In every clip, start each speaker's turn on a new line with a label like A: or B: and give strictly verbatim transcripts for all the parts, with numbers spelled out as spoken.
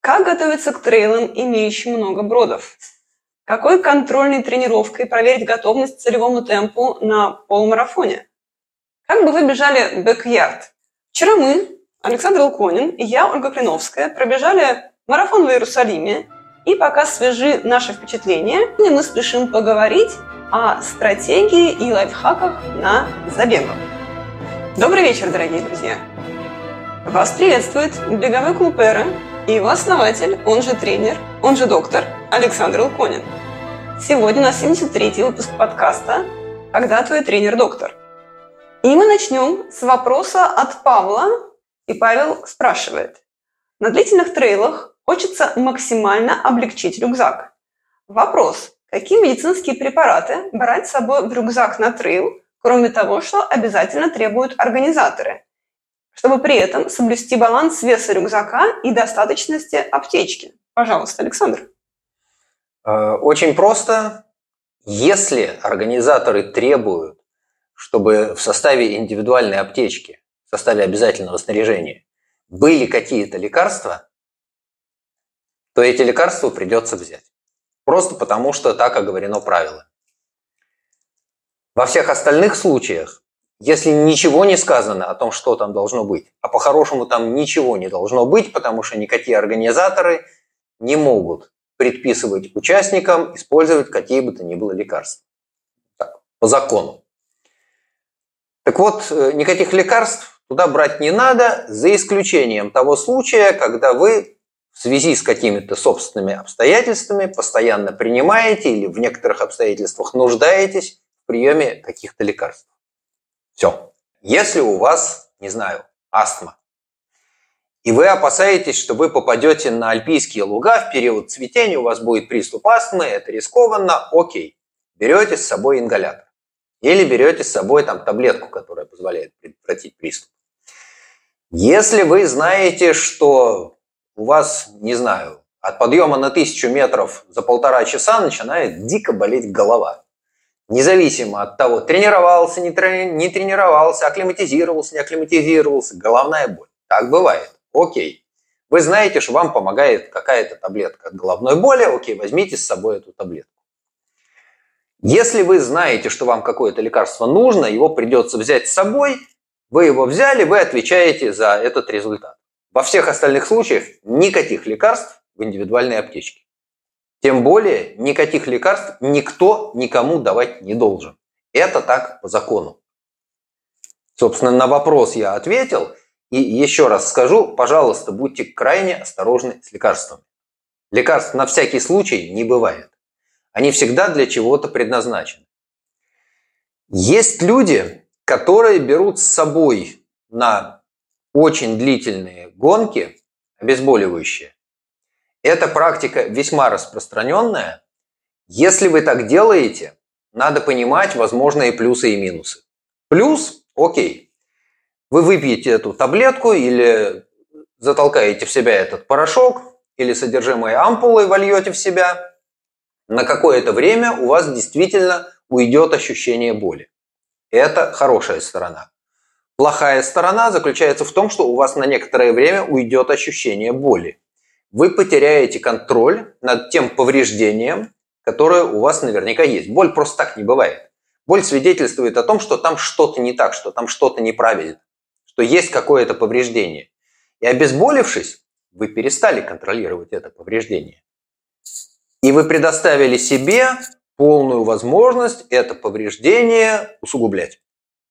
A: Как готовиться к трейлам, имеющим много бродов? Какой контрольной тренировкой проверить готовность к целевому темпу на полумарафоне? Как бы вы бежали бэк-ярд? Вчера мы, Александр Илконин и я, Ольга Клиновская, пробежали марафон в Иерусалиме, и пока свежи наши впечатления, мы спешим поговорить о стратегии и лайфхаках на забегах. Добрый вечер, дорогие друзья! Вас приветствует беговой клуб «Эра» и его основатель, он же тренер, он же доктор Александр Илконин. Сегодня у нас семьдесят третий выпуск подкаста «Когда твой тренер-доктор?». И мы начнем с вопроса от Павла. И Павел спрашивает. На длительных трейлах хочется максимально облегчить рюкзак. Вопрос. Какие медицинские препараты брать с собой в рюкзак на трейл, кроме того, что обязательно требуют организаторы, чтобы при этом соблюсти баланс веса рюкзака и достаточности аптечки? Пожалуйста, Александр.
B: Очень просто. Если организаторы требуют, чтобы в составе индивидуальной аптечки, в составе обязательного снаряжения, были какие-то лекарства, то эти лекарства придется взять. Просто потому, что так оговорено правило. Во всех остальных случаях, если ничего не сказано о том, что там должно быть, а по-хорошему там ничего не должно быть, потому что никакие организаторы не могут предписывать участникам использовать какие бы то ни было лекарства. Так, по закону. Так вот, никаких лекарств туда брать не надо, за исключением того случая, когда вы в связи с какими-то собственными обстоятельствами постоянно принимаете или в некоторых обстоятельствах нуждаетесь в приеме каких-то лекарств. Все. Если у вас, не знаю, астма, и вы опасаетесь, что вы попадете на альпийские луга в период цветения, у вас будет приступ астмы, это рискованно, окей. Берете с собой ингалятор. Или берете с собой там таблетку, которая позволяет предотвратить приступ. Если вы знаете, что у вас, не знаю, от подъема на тысячу метров за полтора часа начинает дико болеть голова. Независимо от того, тренировался, не, трени- не тренировался, акклиматизировался, не акклиматизировался, головная боль. Так бывает. Окей. Вы знаете, что вам помогает какая-то таблетка от головной боли, окей, возьмите с собой эту таблетку. Если вы знаете, что вам какое-то лекарство нужно, его придется взять с собой, вы его взяли, вы отвечаете за этот результат. Во всех остальных случаях никаких лекарств в индивидуальной аптечке. Тем более никаких лекарств никто никому давать не должен. Это так по закону. Собственно, на вопрос я ответил. И еще раз скажу, пожалуйста, будьте крайне осторожны с лекарствами. Лекарств на всякий случай не бывает. Они всегда для чего-то предназначены. Есть люди, которые берут с собой на очень длительные гонки обезболивающие. Эта практика весьма распространенная. Если вы так делаете, надо понимать возможные плюсы и минусы. Плюс, окей, вы выпьете эту таблетку или затолкаете в себя этот порошок, или содержимое ампулы вольете в себя. На какое-то время у вас действительно уйдет ощущение боли. Это хорошая сторона. Плохая сторона заключается в том, что у вас на некоторое время уйдет ощущение боли. Вы потеряете контроль над тем повреждением, которое у вас наверняка есть. Боль просто так не бывает. Боль свидетельствует о том, что там что-то не так, что там что-то неправильно, что есть какое-то повреждение. И обезболившись, вы перестали контролировать это повреждение. И вы предоставили себе полную возможность это повреждение усугублять.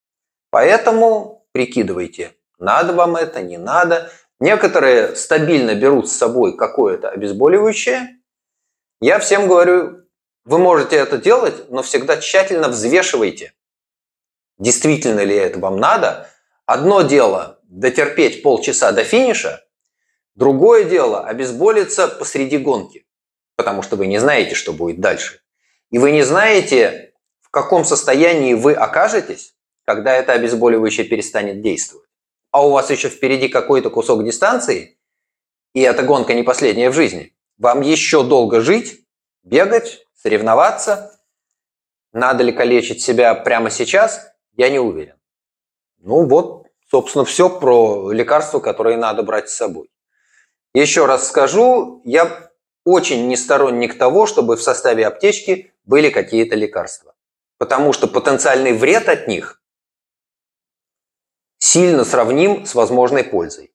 B: Поэтому прикидывайте, надо вам это, не надо. Некоторые стабильно берут с собой какое-то обезболивающее. Я всем говорю, вы можете это делать, но всегда тщательно взвешивайте, действительно ли это вам надо. Одно дело дотерпеть полчаса до финиша, другое дело обезболиться посреди гонки. Потому что вы не знаете, что будет дальше. И вы не знаете, в каком состоянии вы окажетесь, когда это обезболивающее перестанет действовать. А у вас еще впереди какой-то кусок дистанции, и эта гонка не последняя в жизни. Вам еще долго жить, бегать, соревноваться. Надо ли калечить себя прямо сейчас, я не уверен. Ну вот, собственно, все про лекарства, которые надо брать с собой. Еще раз скажу, я очень не сторонник того, чтобы в составе аптечки были какие-то лекарства. Потому что потенциальный вред от них сильно сравним с возможной пользой.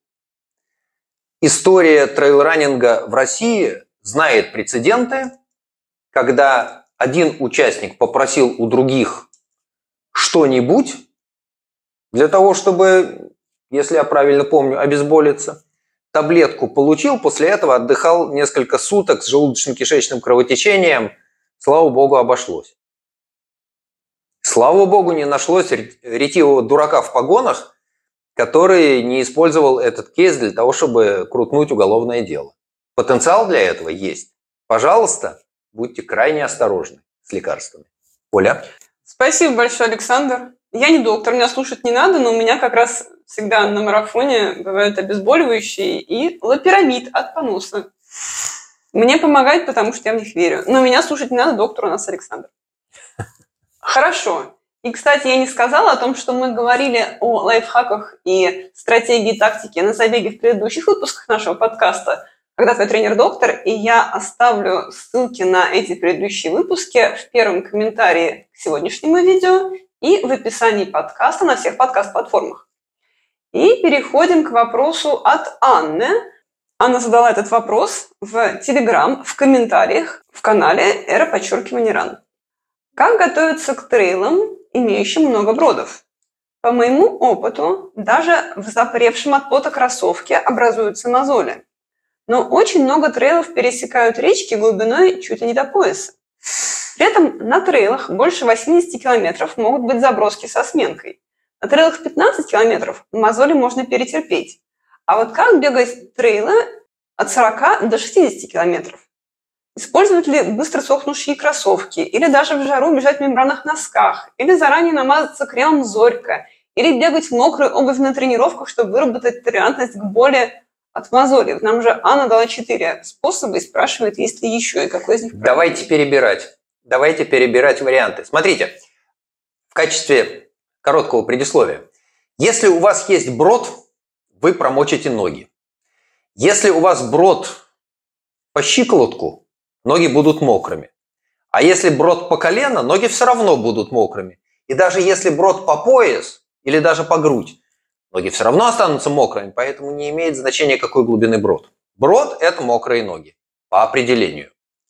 B: История трейл-раннинга в России знает прецеденты, когда один участник попросил у других что-нибудь для того, чтобы, если я правильно помню, обезболиться. Таблетку получил, после этого отдыхал несколько суток с желудочно-кишечным кровотечением. Слава богу, обошлось. Слава богу, не нашлось ретивого дурака в погонах, который не использовал этот кейс для того, чтобы крутнуть уголовное дело. Потенциал для этого есть. Пожалуйста, будьте крайне осторожны с лекарствами. Оля?
A: Спасибо большое, Александр. Я не доктор, меня слушать не надо, но у меня как раз всегда на марафоне бывают обезболивающие и лопирамид от поноса. Мне помогает, потому что я в них верю. Но меня слушать не надо, доктор у нас Александр. Хорошо. И, кстати, я не сказала о том, что мы говорили о лайфхаках и стратегии, тактики на забеге в предыдущих выпусках нашего подкаста «Когда твой тренер-доктор», и я оставлю ссылки на эти предыдущие выпуски в первом комментарии к сегодняшнему видео и в описании подкаста на всех подкаст-платформах. И переходим к вопросу от Анны. Анна задала этот вопрос в Телеграм, в комментариях в канале «Эра подчеркивание ран». Как готовиться к трейлам, имеющим много бродов? По моему опыту, даже в запревшем от пота кроссовке образуются мозоли. Но очень много трейлов пересекают речки глубиной чуть ли не до пояса. При этом на трейлах больше восемьдесят километров могут быть заброски со сменкой. На трейлах пятнадцать километров мозоли можно перетерпеть. А вот как бегать трейлы от сорока до шестидесяти километров? Использовать ли быстро сохнущие кроссовки, или даже в жару бежать в мембранных носках, или заранее намазаться кремом «Зорька», или бегать в мокрую обувь на тренировках, чтобы выработать толерантность к боли от мозолей? Нам же Анна дала четыре способа и спрашивает, есть ли еще, и какой из них правильный.
B: Давайте перебирать. Давайте перебирать варианты. Смотрите, в качестве короткого предисловия. Если у вас есть брод, вы промочите ноги. Если у вас брод по щиколотку, ноги будут мокрыми. А если брод по колено, ноги все равно будут мокрыми. И даже если брод по пояс или даже по грудь, ноги все равно останутся мокрыми, поэтому не имеет значения, какой глубины брод. Брод – это мокрые ноги, по определению.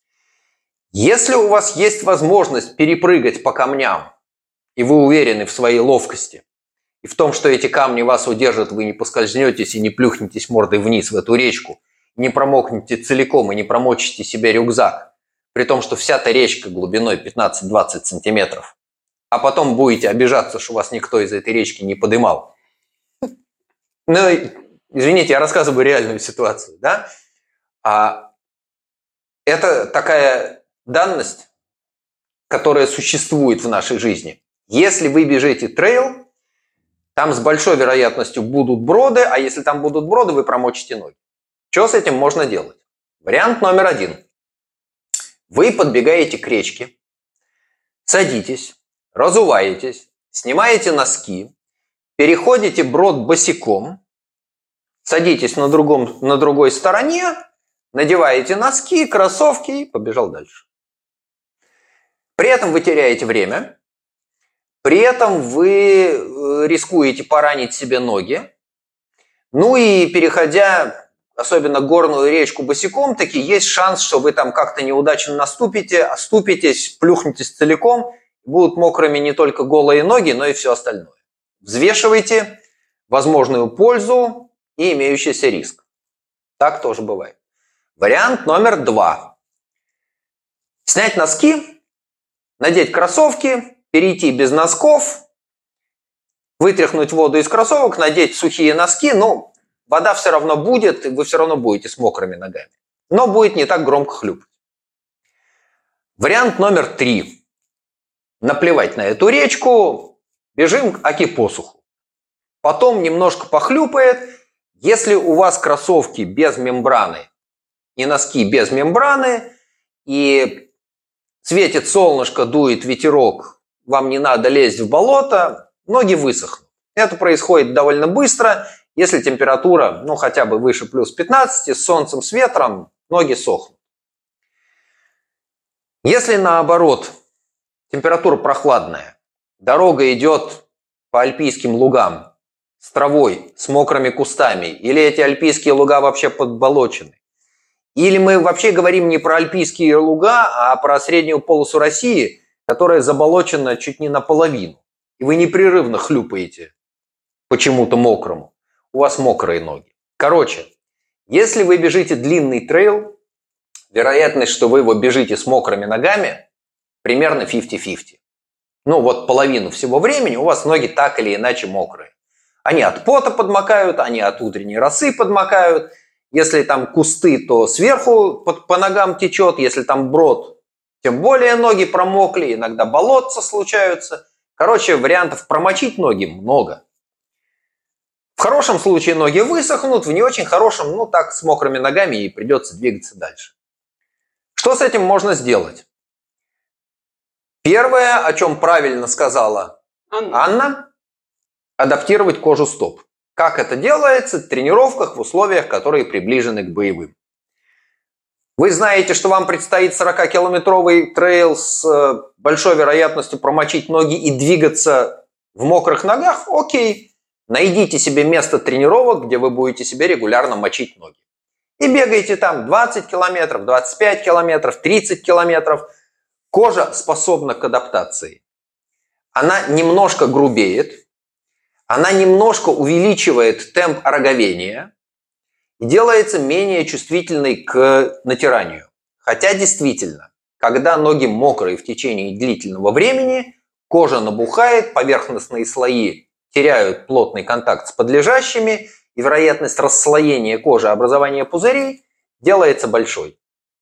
B: Если у вас есть возможность перепрыгать по камням, и вы уверены в своей ловкости, и в том, что эти камни вас удержат, вы не поскользнетесь и не плюхнетесь мордой вниз в эту речку, не промокнете целиком и не промочите себе рюкзак, при том, что вся эта речка глубиной пятнадцать-двадцать сантиметров, а потом будете обижаться, что вас никто из этой речки не подымал. Ну, извините, я рассказываю реальную ситуацию, да? А это такая данность, которая существует в нашей жизни. Если вы бежите трейл, там с большой вероятностью будут броды, а если там будут броды, вы промочите ноги. Что с этим можно делать? Вариант номер один. Вы подбегаете к речке, садитесь, разуваетесь, снимаете носки, переходите брод босиком, садитесь на, другом, на другой стороне, надеваете носки, кроссовки и побежал дальше. При этом вы теряете время, при этом вы рискуете поранить себе ноги, ну и переходя особенно горную речку босиком, таки есть шанс, что вы там как-то неудачно наступите, оступитесь, плюхнетесь целиком, будут мокрыми не только голые ноги, но и все остальное. Взвешивайте возможную пользу и имеющийся риск. Так тоже бывает. Вариант номер два. Снять носки, надеть кроссовки, перейти без носков, вытряхнуть воду из кроссовок, надеть сухие носки, ну, вода все равно будет, и вы все равно будете с мокрыми ногами. Но будет не так громко хлюпать. Вариант номер три. Наплевать на эту речку, бежим аки посуху. Потом немножко похлюпает. Если у вас кроссовки без мембраны и носки без мембраны, и светит солнышко, дует ветерок, вам не надо лезть в болото, ноги высохнут. Это происходит довольно быстро. Если температура, ну, хотя бы выше плюс пятнадцати, с солнцем, с ветром, ноги сохнут. Если наоборот, температура прохладная, дорога идет по альпийским лугам с травой, с мокрыми кустами, или эти альпийские луга вообще подболочены, или мы вообще говорим не про альпийские луга, а про среднюю полосу России, которая заболочена чуть не наполовину, и вы непрерывно хлюпаете почему-то мокрому, у вас мокрые ноги. Короче, если вы бежите длинный трейл, вероятность, что вы его бежите с мокрыми ногами, примерно пятьдесят на пятьдесят. Ну вот половину всего времени у вас ноги так или иначе мокрые. Они от пота подмокают, они от утренней росы подмокают. Если там кусты, то сверху по, по ногам течет. Если там брод, тем более ноги промокли. Иногда болотца случаются. Короче, вариантов промочить ноги много. В хорошем случае ноги высохнут, в не очень хорошем, ну так, с мокрыми ногами и придется двигаться дальше. Что с этим можно сделать? Первое, о чем правильно сказала Анна, Анна адаптировать кожу стоп. Как это делается? В тренировках в условиях, которые приближены к боевым. Вы знаете, что вам предстоит сорокакилометровый трейл с большой вероятностью промочить ноги и двигаться в мокрых ногах? Окей. Найдите себе место тренировок, где вы будете себе регулярно мочить ноги. И бегайте там двадцать километров, двадцать пять километров, тридцать километров. Кожа способна к адаптации. Она немножко грубеет. Она немножко увеличивает темп ороговения и делается менее чувствительной к натиранию. Хотя действительно, когда ноги мокрые в течение длительного времени, кожа набухает, поверхностные слои теряют плотный контакт с подлежащими, и вероятность расслоения кожи, образования пузырей делается большой.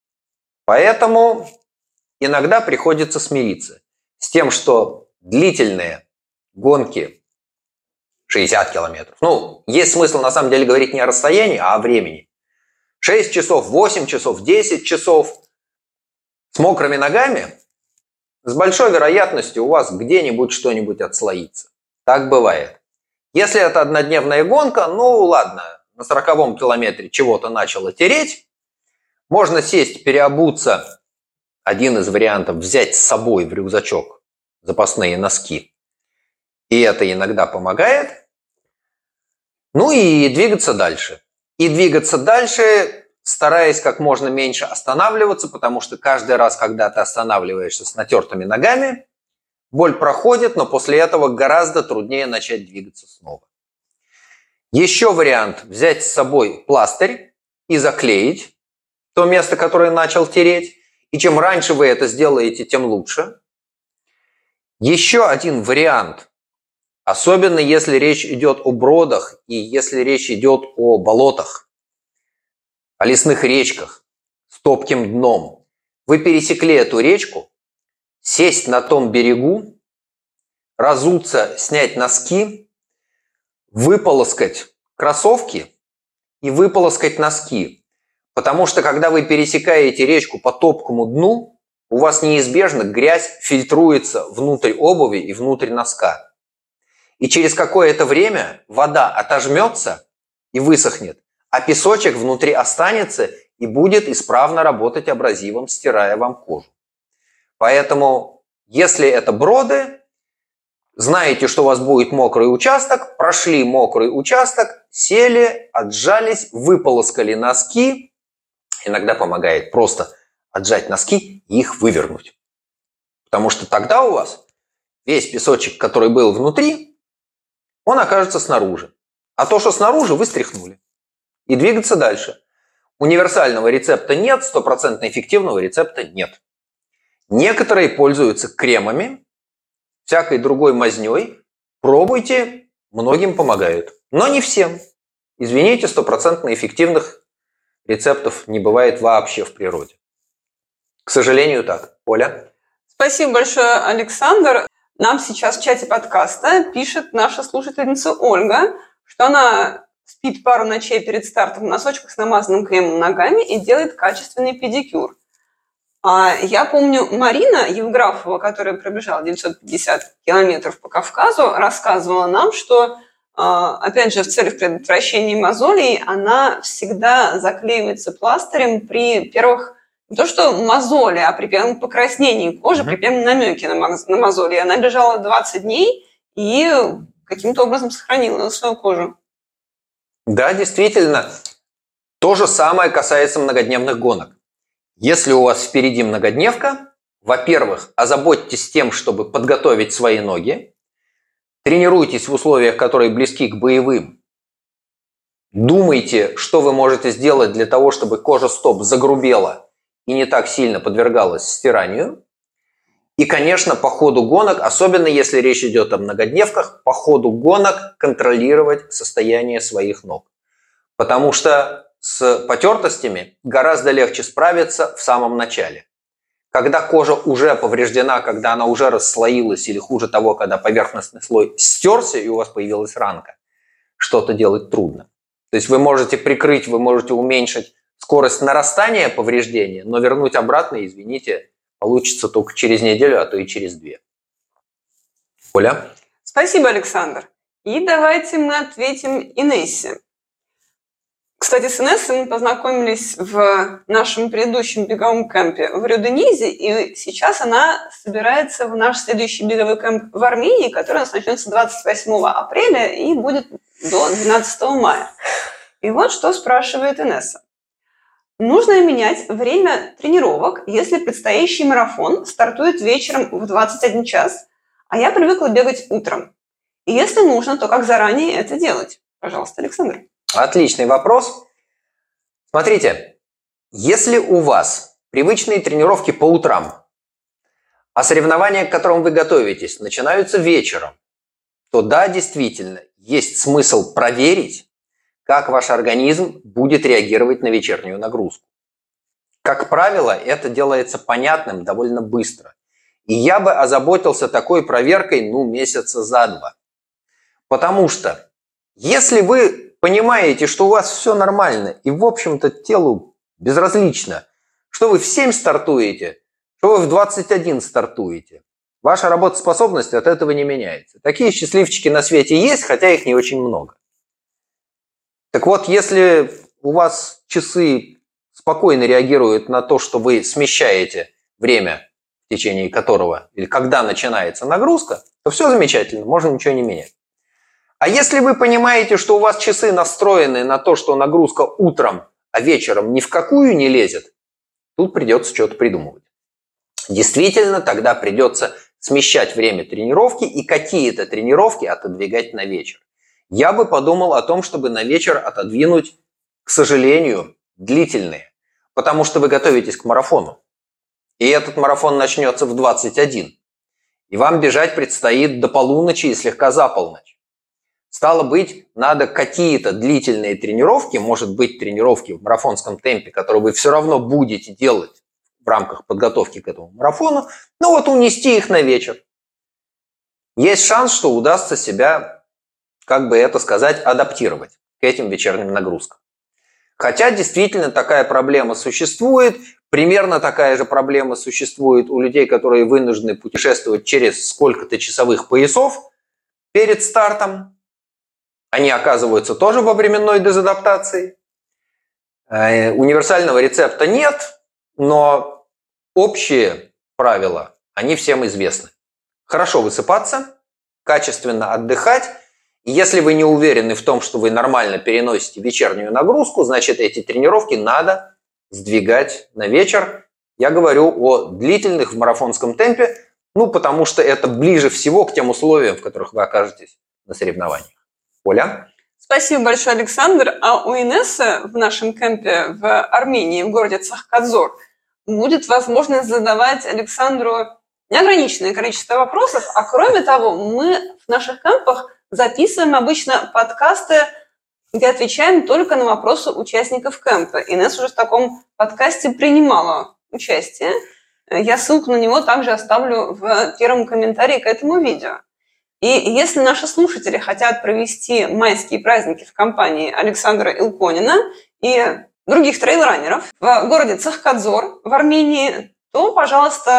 B: Поэтому иногда приходится смириться с тем, что длительные гонки шестьдесят километров. Ну, есть смысл на самом деле говорить не о расстоянии, а о времени. шесть часов, восемь часов, десять часов с мокрыми ногами, с большой вероятностью у вас где-нибудь что-нибудь отслоится. Так бывает. Если это однодневная гонка, ну ладно, на сороковом километре чего-то начало тереть, можно сесть, переобуться. Один из вариантов взять с собой в рюкзачок запасные носки. И это иногда помогает. Ну и двигаться дальше. И двигаться дальше, стараясь как можно меньше останавливаться, потому что каждый раз, когда ты останавливаешься с натертыми ногами, боль проходит, но после этого гораздо труднее начать двигаться снова. Еще вариант – взять с собой пластырь и заклеить то место, которое начал тереть. И чем раньше вы это сделаете, тем лучше. Еще один вариант – особенно если речь идет о бродах и если речь идет о болотах, о лесных речках с топким дном. Вы пересекли эту речку, сесть на том берегу, разуться, снять носки, выполоскать кроссовки и выполоскать носки. Потому что когда вы пересекаете речку по топкому дну, у вас неизбежно грязь фильтруется внутрь обуви и внутрь носка. И через какое-то время вода отожмется и высохнет, а песочек внутри останется и будет исправно работать абразивом, стирая вам кожу. Поэтому, если это броды, знаете, что у вас будет мокрый участок, прошли мокрый участок, сели, отжались, выполоскали носки. Иногда помогает просто отжать носки и их вывернуть. Потому что тогда у вас весь песочек, который был внутри, он окажется снаружи. А то, что снаружи, вы стряхнули. И двигаться дальше. Универсального рецепта нет, стопроцентно эффективного рецепта нет. Некоторые пользуются кремами, всякой другой мазнёй. Пробуйте, многим помогают. Но не всем. Извините, стопроцентно эффективных рецептов не бывает вообще в природе. К сожалению, так. Оля?
A: Спасибо большое, Александр. Нам сейчас в чате подкаста пишет наша слушательница Ольга, что она спит пару ночей перед стартом в носочках с намазанным кремом ногами и делает качественный педикюр. А я помню, Марина Евграфова, которая пробежала девятьсот пятьдесят километров по Кавказу, рассказывала нам, что опять же, в целях предотвращения мозолей, она всегда заклеивается пластырем при первых, не то что мозоли, а при первом покраснении кожи, mm-hmm. при первом намеке на, на мозоли. Она лежала двадцать дней и каким-то образом сохранила свою кожу.
B: Да, действительно. То же самое касается многодневных гонок. Если у вас впереди многодневка, во-первых, озаботьтесь тем, чтобы подготовить свои ноги. Тренируйтесь в условиях, которые близки к боевым. Думайте, что вы можете сделать для того, чтобы кожа стоп загрубела и не так сильно подвергалась стиранию. И, конечно, по ходу гонок, особенно если речь идет о многодневках, по ходу гонок контролировать состояние своих ног. Потому что с потертостями гораздо легче справиться в самом начале. Когда кожа уже повреждена, когда она уже расслоилась, или хуже того, когда поверхностный слой стерся и у вас появилась ранка, что-то делать трудно. То есть вы можете прикрыть, вы можете уменьшить скорость нарастания повреждения, но вернуть обратно, извините, получится только через неделю, а то и через две. Оля?
A: Спасибо, Александр. И давайте мы ответим Инессе. Кстати, с Инессой мы познакомились в нашем предыдущем беговом кемпе в Рю-де-Низе, и сейчас она собирается в наш следующий беговой кемп в Армении, который у нас начнется двадцать восьмого апреля и будет до двенадцатого мая. И вот что спрашивает Инесса. Нужно ли менять время тренировок, если предстоящий марафон стартует вечером в двадцать один час, а я привыкла бегать утром? И если нужно, то как заранее это делать? Пожалуйста, Александр.
B: Отличный вопрос. Смотрите, если у вас привычные тренировки по утрам, а соревнования, к которым вы готовитесь, начинаются вечером, то да, действительно, есть смысл проверить, как ваш организм будет реагировать на вечернюю нагрузку. Как правило, это делается понятным довольно быстро. И я бы озаботился такой проверкой, ну, месяца за два. Потому что, если вы понимаете, что у вас все нормально, и, в общем-то, телу безразлично, что вы в семь стартуете, что вы в двадцать один стартуете, ваша работоспособность от этого не меняется. Такие счастливчики на свете есть, хотя их не очень много. Так вот, если у вас часы спокойно реагируют на то, что вы смещаете время, в течение которого, или когда начинается нагрузка, то все замечательно, можно ничего не менять. А если вы понимаете, что у вас часы настроены на то, что нагрузка утром, а вечером ни в какую не лезет, тут придется что-то придумывать. Действительно, тогда придется смещать время тренировки и какие-то тренировки отодвигать на вечер. Я бы подумал о том, чтобы на вечер отодвинуть, к сожалению, длительные. Потому что вы готовитесь к марафону. И этот марафон начнется в двадцать один. И вам бежать предстоит до полуночи и слегка за полночь. Стало быть, надо какие-то длительные тренировки, может быть, тренировки в марафонском темпе, которые вы все равно будете делать в рамках подготовки к этому марафону, но вот унести их на вечер. Есть шанс, что удастся себя, как бы это сказать, адаптировать к этим вечерним нагрузкам. Хотя действительно такая проблема существует, примерно такая же проблема существует у людей, которые вынуждены путешествовать через сколько-то часовых поясов перед стартом. Они оказываются тоже во временной дезадаптации. Универсального рецепта нет, но общие правила, они всем известны. Хорошо высыпаться, качественно отдыхать. И если вы не уверены в том, что вы нормально переносите вечернюю нагрузку, значит, эти тренировки надо сдвигать на вечер. Я говорю о длительных в марафонском темпе, ну, потому что это ближе всего к тем условиям, в которых вы окажетесь на соревнованиях. Оля?
A: Спасибо большое, Александр. А у Инессы в нашем кемпе в Армении, в городе Цахкадзор, будет возможность задавать Александру неограниченное количество вопросов. А кроме того, мы в наших кемпах записываем обычно подкасты, где отвечаем только на вопросы участников кемпа. Инесса уже в таком подкасте принимала участие. Я ссылку на него также оставлю в первом комментарии к этому видео. И если наши слушатели хотят провести майские праздники в компании Александра Илконина и других трейлранеров в городе Цахкадзор в Армении, то, пожалуйста,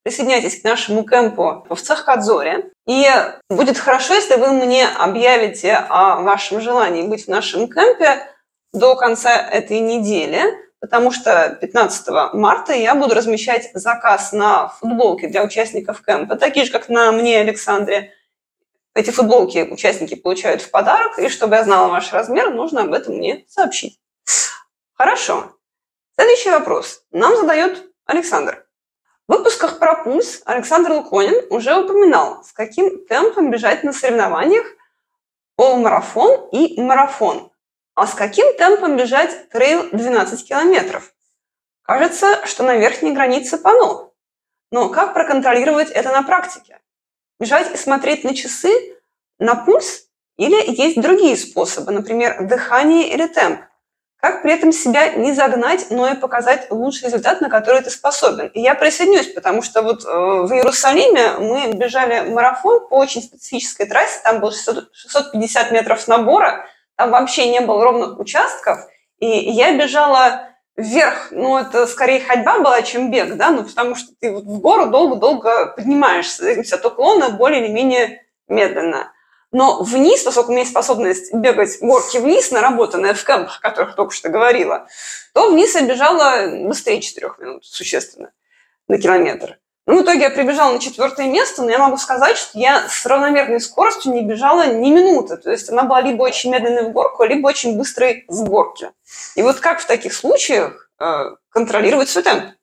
A: присоединяйтесь к нашему кемпу в Цахкадзоре. И будет хорошо, если вы мне объявите о вашем желании быть в нашем кемпе до конца этой недели, потому что пятнадцатого марта я буду размещать заказ на футболки для участников кемпа, такие же, как на мне, Александре. Эти футболки участники получают в подарок, и чтобы я знала ваш размер, нужно об этом мне сообщить. Хорошо. Следующий вопрос нам задает Александр. В выпусках про пульс Александр Луконин уже упоминал, с каким темпом бежать на соревнованиях полумарафон и марафон, а с каким темпом бежать трейл двенадцать километров. Кажется, что на верхней границе пано. Но как проконтролировать это на практике? Бежать и смотреть на часы, на пульс? Или есть другие способы, например, дыхание или темп? Как при этом себя не загнать, но и показать лучший результат, на который ты способен? И я присоединюсь, потому что вот э, в Иерусалиме мы бежали марафон по очень специфической трассе, там было шестьсот пятьдесят метров набора, там вообще не было ровных участков, и я бежала вверх, ну это скорее ходьба была, чем бег, да, ну потому что ты вот в гору долго-долго поднимаешься, от уклона более или менее медленно. Но вниз, поскольку у меня есть способность бегать горки вниз, наработанная в кемпах, о которых только что говорила, то вниз я бежала быстрее четырех минут, существенно, на километр. Ну, в итоге я прибежала на четвертое место, но я могу сказать, что я с равномерной скоростью не бежала ни минуты. То есть она была либо очень медленной в горку, либо очень быстрой в горке. И вот как в таких случаях э, контролировать свой темп?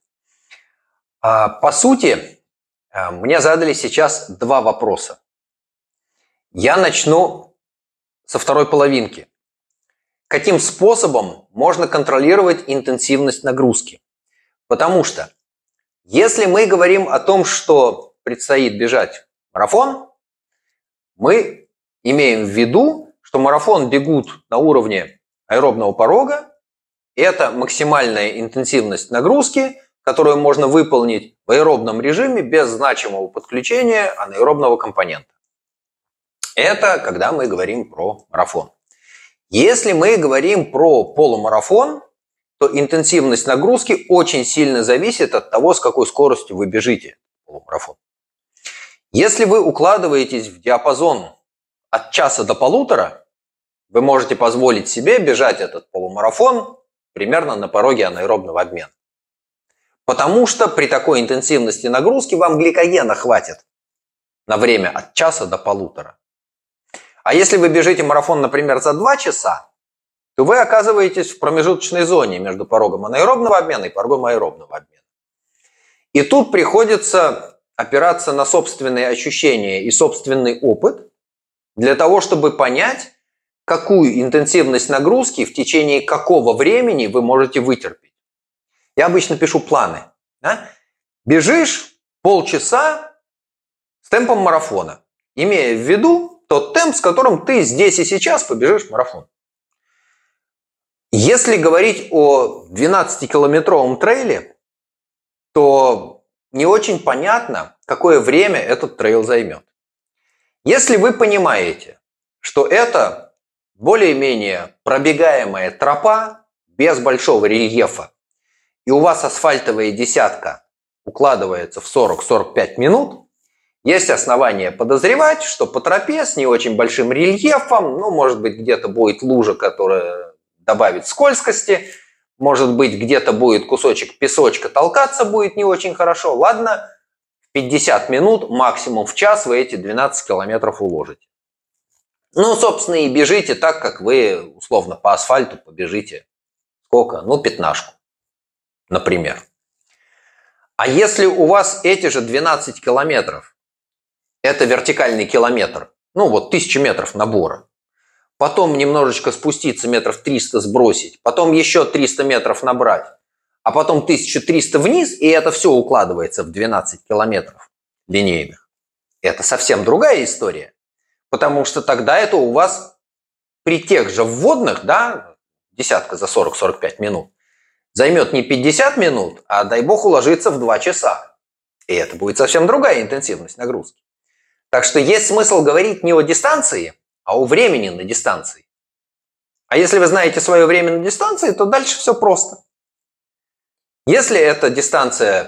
B: А, по сути, мне задали сейчас два вопроса. Я начну со второй половинки. Каким способом можно контролировать интенсивность нагрузки? Потому что если мы говорим о том, что предстоит бежать марафон, мы имеем в виду, что марафон бегут на уровне аэробного порога. Это максимальная интенсивность нагрузки, которую можно выполнить в аэробном режиме без значимого подключения анаэробного компонента. Это когда мы говорим про марафон. Если мы говорим про полумарафон, то интенсивность нагрузки очень сильно зависит от того, с какой скоростью вы бежите полумарафон. Если вы укладываетесь в диапазон от часа до полутора, вы можете позволить себе бежать этот полумарафон примерно на пороге анаэробного обмена. Потому что при такой интенсивности нагрузки вам гликогена хватит на время от часа до полутора. А если вы бежите марафон, например, за два часа, то вы оказываетесь в промежуточной зоне между порогом анаэробного обмена и порогом аэробного обмена. И тут приходится опираться на собственные ощущения и собственный опыт для того, чтобы понять, какую интенсивность нагрузки в течение какого времени вы можете вытерпеть. Я обычно пишу планы. Да? Бежишь полчаса с темпом марафона, имея в виду тот темп, с которым ты здесь и сейчас побежишь марафон. Если говорить о двенадцатикилометровом трейле, то не очень понятно, какое время этот трейл займет. Если вы понимаете, что это более-менее пробегаемая тропа без большого рельефа, и у вас асфальтовая десятка укладывается в сорок-сорок пять минут, есть основания подозревать, что по тропе с не очень большим рельефом, ну, может быть, где-то будет лужа, которая добавит скользкости, может быть, где-то будет кусочек песочка, толкаться будет не очень хорошо. Ладно, в пятьдесят минут, максимум в час вы эти двенадцать километров уложите. Ну, собственно, и бежите так, как вы, условно, по асфальту побежите. Сколько? Ну, пятнашку, например. А если у вас эти же двенадцать километров, это вертикальный километр, ну вот тысяча метров набора. Потом немножечко спуститься, метров триста сбросить, потом еще триста метров набрать, а потом тысяча триста вниз, и это все укладывается в двенадцать километров линейных. Это совсем другая история, потому что тогда это у вас при тех же вводных, да, десятка за сорок-сорок пять минут, займет не пятьдесят минут, а дай бог уложиться в два часа. И это будет совсем другая интенсивность нагрузки. Так что есть смысл говорить не о дистанции, а о времени на дистанции. А если вы знаете свое время на дистанции, то дальше все просто. Если эта дистанция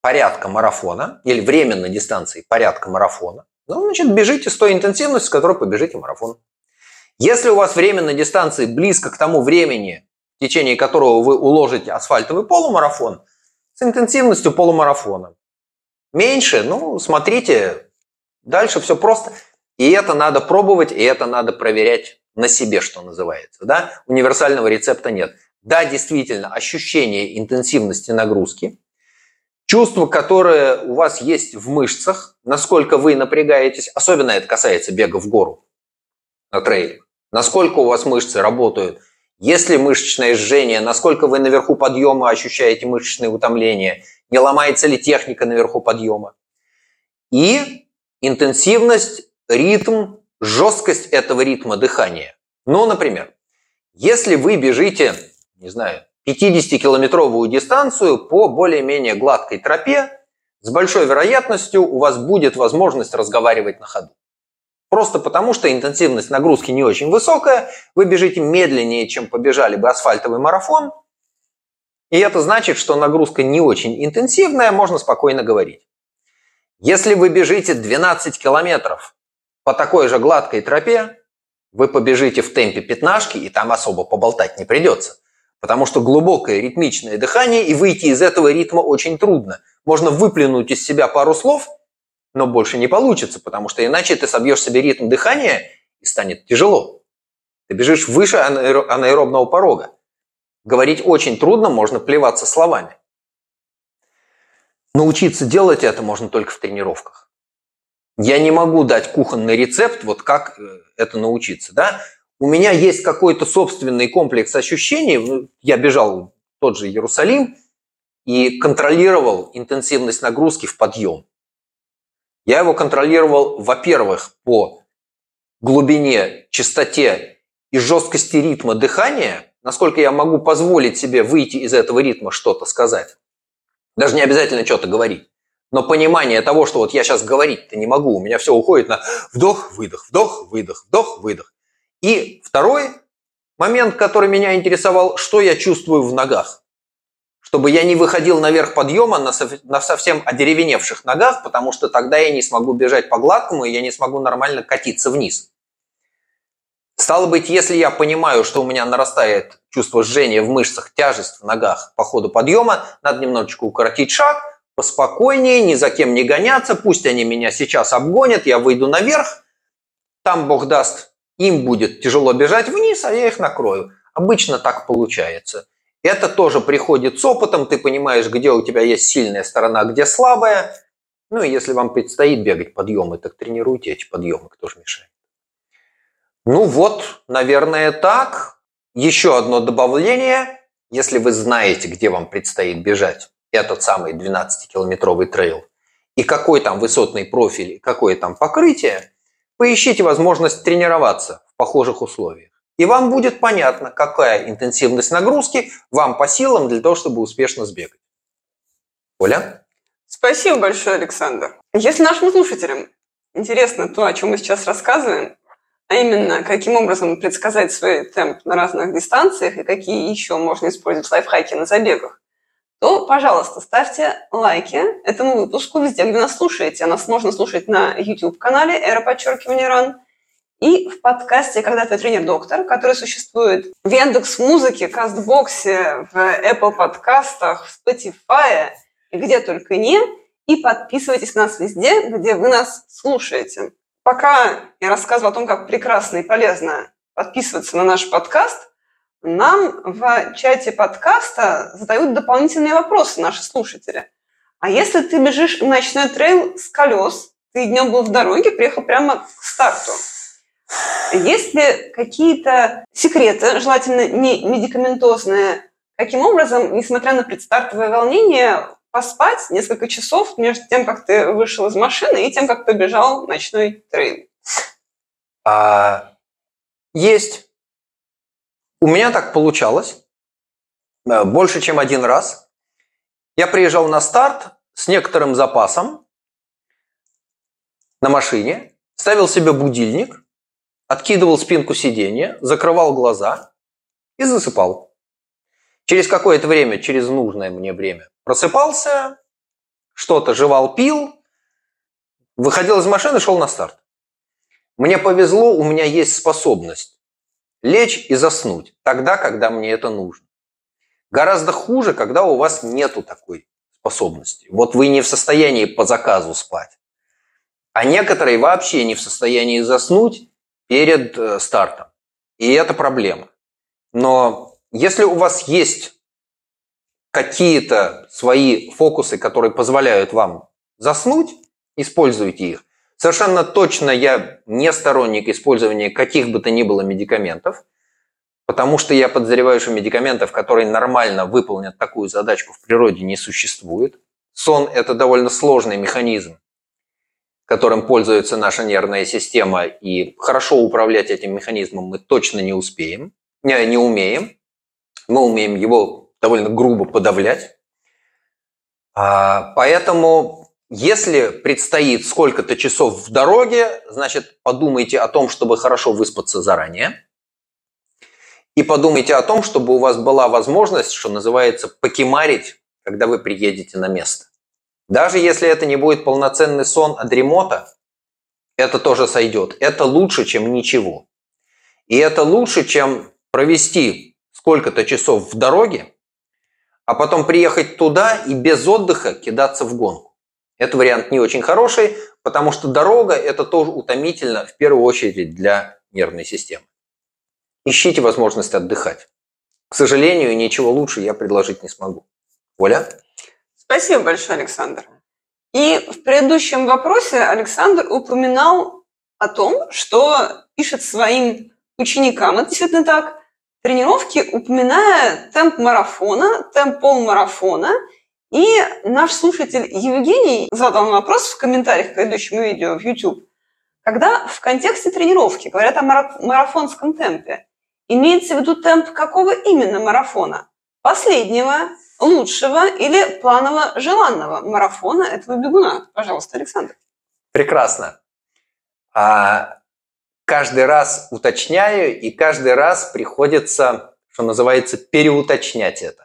B: порядка марафона или временной дистанции порядка марафона, ну, значит, бежите с той интенсивностью, с которой побежите марафон. Если у вас время на дистанции близко к тому времени, в течение которого вы уложите асфальтовый полумарафон, с интенсивностью полумарафона. Меньше, ну, смотрите, дальше все просто. И это надо пробовать, и это надо проверять на себе, что называется. Да? Универсального рецепта нет. Да, действительно, ощущение интенсивности нагрузки, чувство, которое у вас есть в мышцах, насколько вы напрягаетесь, особенно это касается бега в гору на трейле, насколько у вас мышцы работают, есть ли мышечное жжение, насколько вы наверху подъема ощущаете мышечные утомления, не ломается ли техника наверху подъема. И интенсивность, ритм, жесткость этого ритма дыхания. Ну, например, если вы бежите, не знаю, пятидесятикилометровую дистанцию по более-менее гладкой тропе, с большой вероятностью у вас будет возможность разговаривать на ходу. Просто потому, что интенсивность нагрузки не очень высокая, вы бежите медленнее, чем побежали бы асфальтовый марафон, и это значит, что нагрузка не очень интенсивная, можно спокойно говорить. Если вы бежите двенадцать километров по такой же гладкой тропе, вы побежите в темпе пятнашки, и там особо поболтать не придется. Потому что глубокое ритмичное дыхание, и выйти из этого ритма очень трудно. Можно выплюнуть из себя пару слов, но больше не получится, потому что иначе ты собьешь себе ритм дыхания, и станет тяжело. Ты бежишь выше анаэробного порога. Говорить очень трудно, можно плеваться словами. Научиться делать это можно только в тренировках. Я не могу дать кухонный рецепт, вот как это научиться. Да? У меня есть какой-то собственный комплекс ощущений. Я бежал в тот же Иерусалим и контролировал интенсивность нагрузки в подъем. Я его контролировал, во-первых, по глубине, частоте и жесткости ритма дыхания, насколько я могу позволить себе выйти из этого ритма, что-то сказать. Даже не обязательно что-то говорить. Но понимание того, что вот я сейчас говорить-то не могу, у меня все уходит на вдох-выдох, вдох-выдох, вдох-выдох. И второй момент, который меня интересовал, что я чувствую в ногах. Чтобы я не выходил наверх подъема на, сов- на совсем одеревеневших ногах, потому что тогда я не смогу бежать по гладкому, и я не смогу нормально катиться вниз. Стало быть, если я понимаю, что у меня нарастает чувство жжения в мышцах, тяжесть в ногах по ходу подъема, надо немножечко укоротить шаг, поспокойнее, ни за кем не гоняться, пусть они меня сейчас обгонят, я выйду наверх, там, Бог даст, им будет тяжело бежать вниз, а я их накрою. Обычно так получается. Это тоже приходит с опытом, ты понимаешь, где у тебя есть сильная сторона, где слабая. Ну и если вам предстоит бегать подъемы, так тренируйте эти подъемы, кто же мешает. Ну вот, наверное, так. Еще одно добавление. Если вы знаете, где вам предстоит бежать этот самый двенадцатикилометровый трейл, и какой там высотный профиль, и какое там покрытие, поищите возможность тренироваться в похожих условиях. И вам будет понятно, какая интенсивность нагрузки вам по силам для того, чтобы успешно сбегать. Оля?
A: Спасибо большое, Александр. Если нашим слушателям интересно то, о чем мы сейчас рассказываем, а именно, каким образом предсказать свой темп на разных дистанциях и какие еще можно использовать лайфхаки на забегах, то, пожалуйста, ставьте лайки этому выпуску везде, где нас слушаете. Нас можно слушать на YouTube-канале «Эра подчеркивание ран» и в подкасте «Когда ты тренер-доктор», который существует в Яндекс.Музыке, Кастбоксе, в Apple подкастах, в Spotify и где только не. И подписывайтесь на нас везде, где вы нас слушаете. Пока я рассказывала о том, как прекрасно и полезно подписываться на наш подкаст, нам в чате подкаста задают дополнительные вопросы наши слушатели. А если ты бежишь ночной трейл с колес, ты днем был в дороге, приехал прямо к старту, есть ли какие-то секреты, желательно не медикаментозные, каким образом, несмотря на предстартовое волнение, поспать несколько часов между тем, как ты вышел из машины, и тем, как побежал ночной трейл?
B: А, есть. У меня так получалось больше, чем один раз. Я приезжал на старт с некоторым запасом на машине, ставил себе будильник, откидывал спинку сиденья, закрывал глаза и засыпал. Через какое-то время, через нужное мне время, просыпался, что-то жевал, пил, выходил из машины, шел на старт. Мне повезло, у меня есть способность лечь и заснуть тогда, когда мне это нужно. Гораздо хуже, когда у вас нету такой способности. Вот вы не в состоянии по заказу спать, а некоторые вообще не в состоянии заснуть перед э, стартом. И это проблема. Но если у вас есть какие-то свои фокусы, которые позволяют вам заснуть, используйте их. Совершенно точно я не сторонник использования каких бы то ни было медикаментов, потому что я подозреваю, что медикаментов, которые нормально выполнят такую задачку, в природе не существует. Сон – это довольно сложный механизм, которым пользуется наша нервная система, и хорошо управлять этим механизмом мы точно не успеем, не, не умеем. Мы умеем его довольно грубо подавлять. А, поэтому... Если предстоит сколько-то часов в дороге, значит, подумайте о том, чтобы хорошо выспаться заранее. И подумайте о том, чтобы у вас была возможность, что называется, покемарить, когда вы приедете на место. Даже если это не будет полноценный сон, а дремота, это тоже сойдет. Это лучше, чем ничего. И это лучше, чем провести сколько-то часов в дороге, а потом приехать туда и без отдыха кидаться в гонку. Это вариант не очень хороший, потому что дорога – это тоже утомительно, в первую очередь, для нервной системы. Ищите возможность отдыхать. К сожалению, ничего лучше я предложить не смогу. Оля?
A: Спасибо большое, Александр. И в предыдущем вопросе Александр упоминал о том, что пишет своим ученикам, это действительно так, тренировки, упоминая темп марафона, темп полумарафона. И наш слушатель Евгений задал вопрос в комментариях к предыдущему видео в YouTube. Когда в контексте тренировки говорят о марафонском темпе, имеется в виду темп какого именно марафона? Последнего, лучшего или планово желанного марафона этого бегуна? Пожалуйста, Александр.
B: Прекрасно. А каждый раз уточняю, и каждый раз приходится, что называется, переуточнять это.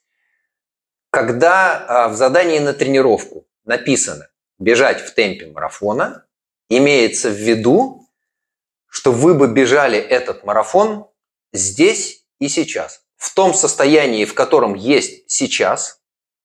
B: Когда в задании на тренировку написано «бежать в темпе марафона», имеется в виду, что вы бы бежали этот марафон здесь и сейчас, в том состоянии, в котором есть сейчас,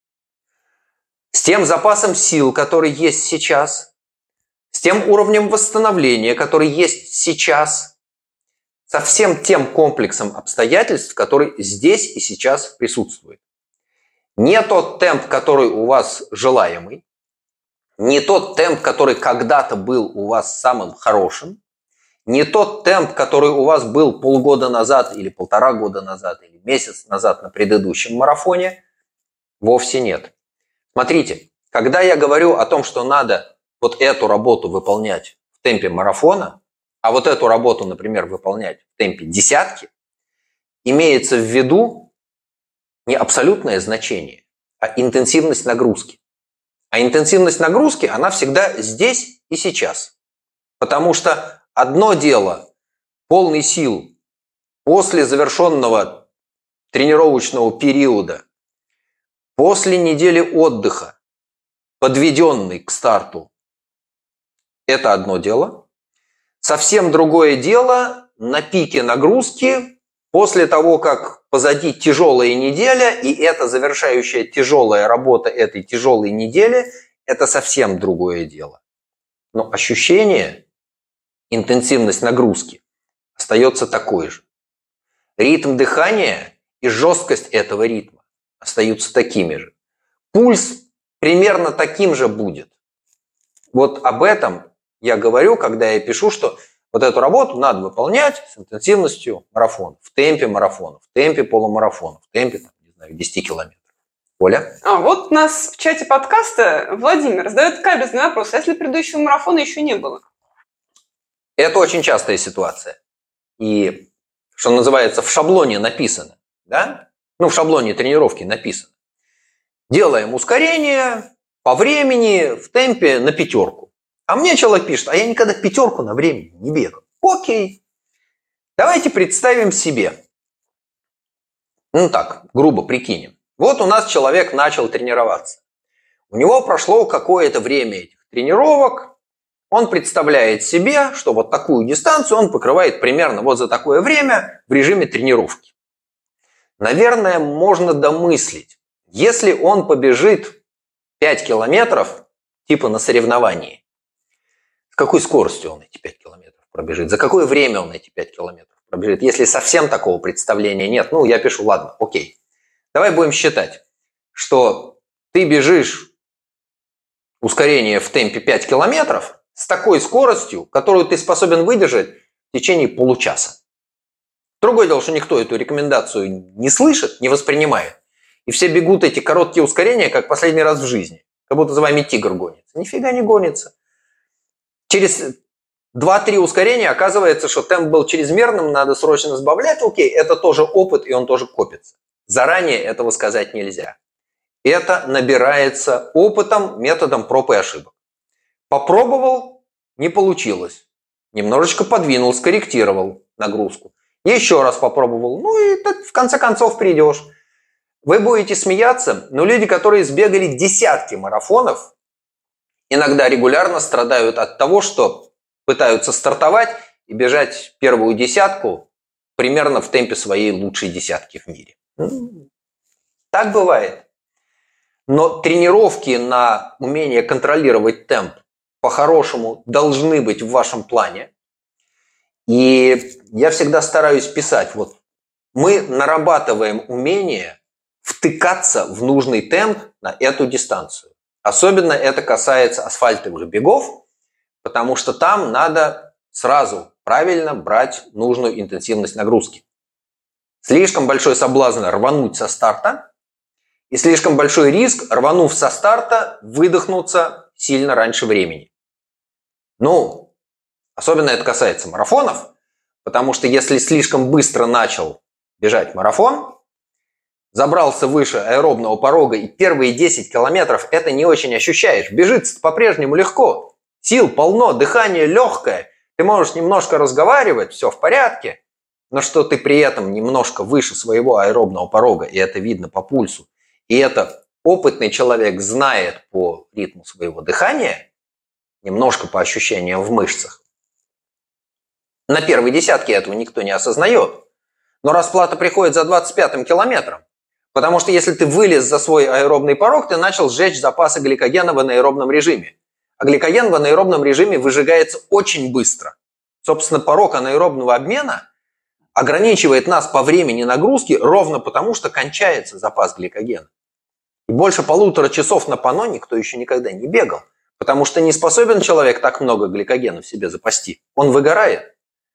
B: с тем запасом сил, который есть сейчас, с тем уровнем восстановления, который есть сейчас, со всем тем комплексом обстоятельств, который здесь и сейчас присутствует. Не тот темп, который у вас желаемый, не тот темп, который когда-то был у вас самым хорошим, не тот темп, который у вас был полгода назад или полтора года назад или месяц назад на предыдущем марафоне, вовсе нет. Смотрите, когда я говорю о том, что надо вот эту работу выполнять в темпе марафона, а вот эту работу, например, выполнять в темпе десятки, имеется в виду не абсолютное значение, а интенсивность нагрузки. А интенсивность нагрузки, она всегда здесь и сейчас. Потому что одно дело полный сил после завершенного тренировочного периода, после недели отдыха, подведенный к старту, это одно дело. Совсем другое дело на пике нагрузки, после того, как позади тяжелая неделя, и эта завершающая тяжелая работа этой тяжелой недели, это совсем другое дело. Но ощущение, интенсивность нагрузки остается такой же. Ритм дыхания и жесткость этого ритма остаются такими же. Пульс примерно таким же будет. Вот об этом я говорю, когда я пишу, что вот эту работу надо выполнять с интенсивностью марафона, в темпе марафона, в темпе полумарафона, в темпе, там, не знаю, десять километров. Оля?
A: А вот у нас в чате подкаста Владимир задает каверзный вопрос. А если предыдущего марафона еще не было?
B: Это очень частая ситуация. И, что называется, в шаблоне написано, да? Ну, в шаблоне тренировки написано. Делаем ускорение по времени в темпе на пятерку. А мне человек пишет, а я никогда пятерку на времени не бегал. Окей. Давайте представим себе. Ну так, грубо прикинем. Вот у нас человек начал тренироваться. У него прошло какое-то время этих тренировок, он представляет себе, что вот такую дистанцию он покрывает примерно вот за такое время в режиме тренировки. Наверное, можно домыслить, если он побежит пять километров, типа на соревновании, с какой скоростью он эти пять километров пробежит, за какое время он эти пять километров пробежит. Если совсем такого представления нет, ну, я пишу, ладно, окей. Давай будем считать, что ты бежишь ускорение в темпе пять километров с такой скоростью, которую ты способен выдержать в течение получаса. Другое дело, что никто эту рекомендацию не слышит, не воспринимает. И все бегут эти короткие ускорения, как последний раз в жизни. Как будто за вами тигр гонится. Нифига не гонится. Через два-три ускорения оказывается, что темп был чрезмерным, надо срочно сбавлять. Окей, это тоже опыт, и он тоже копится. Заранее этого сказать нельзя. Это набирается опытом, методом проб и ошибок. Попробовал, не получилось. Немножечко подвинул, скорректировал нагрузку. Еще раз попробовал. Ну и ты в конце концов придешь. Вы будете смеяться, но люди, которые сбегали десятки марафонов, иногда регулярно страдают от того, что пытаются стартовать и бежать первую десятку примерно в темпе своей лучшей десятки в мире. Так бывает. Но тренировки на умение контролировать темп по-хорошему должны быть в вашем плане. И я всегда стараюсь писать, вот мы нарабатываем умение втыкаться в нужный темп на эту дистанцию. Особенно это касается асфальтовых бегов, потому что там надо сразу правильно брать нужную интенсивность нагрузки. Слишком большой соблазн рвануть со старта и слишком большой риск, рванув со старта, выдохнуться сильно раньше времени. Ну, особенно это касается марафонов, потому что если слишком быстро начал бежать марафон, забрался выше аэробного порога и первые десять километров это не очень ощущаешь. Бежится по-прежнему легко, сил полно, дыхание легкое, ты можешь немножко разговаривать, все в порядке, но что ты при этом немножко выше своего аэробного порога, и это видно по пульсу, и это опытный человек знает по ритму своего дыхания, немножко по ощущениям в мышцах. На первой десятке этого никто не осознает. Но расплата приходит за двадцать пятым километром. Потому что если ты вылез за свой аэробный порог, ты начал сжечь запасы гликогена в анаэробном режиме. А гликоген в анаэробном режиме выжигается очень быстро. Собственно, порог анаэробного обмена ограничивает нас по времени нагрузки ровно потому, что кончается запас гликогена. И больше полутора часов на пано никто еще никогда не бегал. Потому что не способен человек так много гликогена в себе запасти. Он выгорает.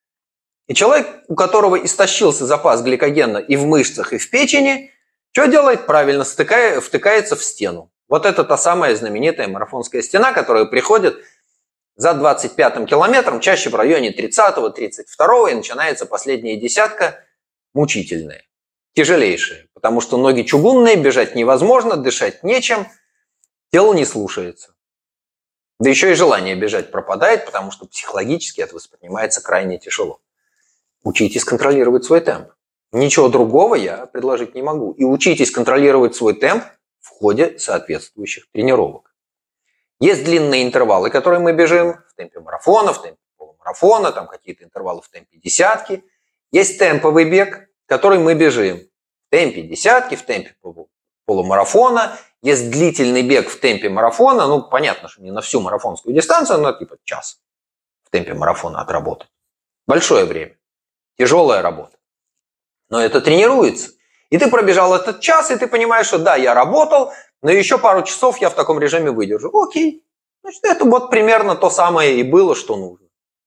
B: И человек, у которого истощился запас гликогена и в мышцах, и в печени, что делает? Правильно, стыкая, втыкается в стену. Вот это та самая знаменитая марафонская стена, которая приходит за двадцать пятым километром, чаще в районе тридцатого, тридцать второго, и начинается последняя десятка мучительная, тяжелейшая. Потому что ноги чугунные, бежать невозможно, дышать нечем, тело не слушается. Да еще и желание бежать пропадает, потому что психологически это воспринимается крайне тяжело. Учитесь контролировать свой темп. Ничего другого я предложить не могу. И учитесь контролировать свой темп в ходе соответствующих тренировок. Есть длинные интервалы, которые мы бежим в темпе марафона, в темпе полумарафона, там какие-то интервалы в темпе десятки. Есть темповый бег, который мы бежим в темпе десятки, в темпе полумарафона. Есть длительный бег в темпе марафона. Ну, понятно, что не на всю марафонскую дистанцию, но типа час в темпе марафона отработать. Большое время. Тяжелая работа. Но это тренируется. И ты пробежал этот час, и ты понимаешь, что да, я работал, но еще пару часов я в таком режиме выдержу. Окей. Значит, это вот примерно то самое и было, что нужно.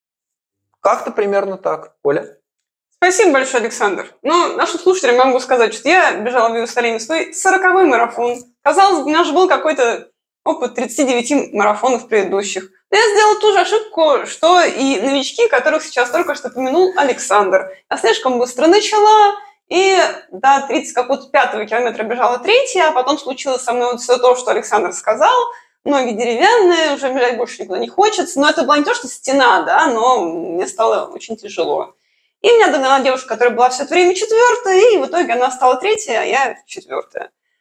B: Как-то примерно так. Оля?
A: Спасибо большое, Александр. Ну, нашим слушателям могу сказать, что я бежала в Иерусалиме свой сороковой марафон. Казалось бы, у меня же был какой-то опыт тридцати девяти марафонов предыдущих. Но я сделала ту же ошибку, что и новички, которых сейчас только что упомянул Александр. Я слишком быстро начала, и до тридцать пятого километра бежала третья, а потом случилось со мной вот все то, что Александр сказал. Ноги деревянные, уже бежать больше никуда не хочется. Но это была не то, что стена, да, но мне стало очень тяжело. И меня догнала девушка, которая была все это время четвертая, и в итоге она стала третья, а я четвертая.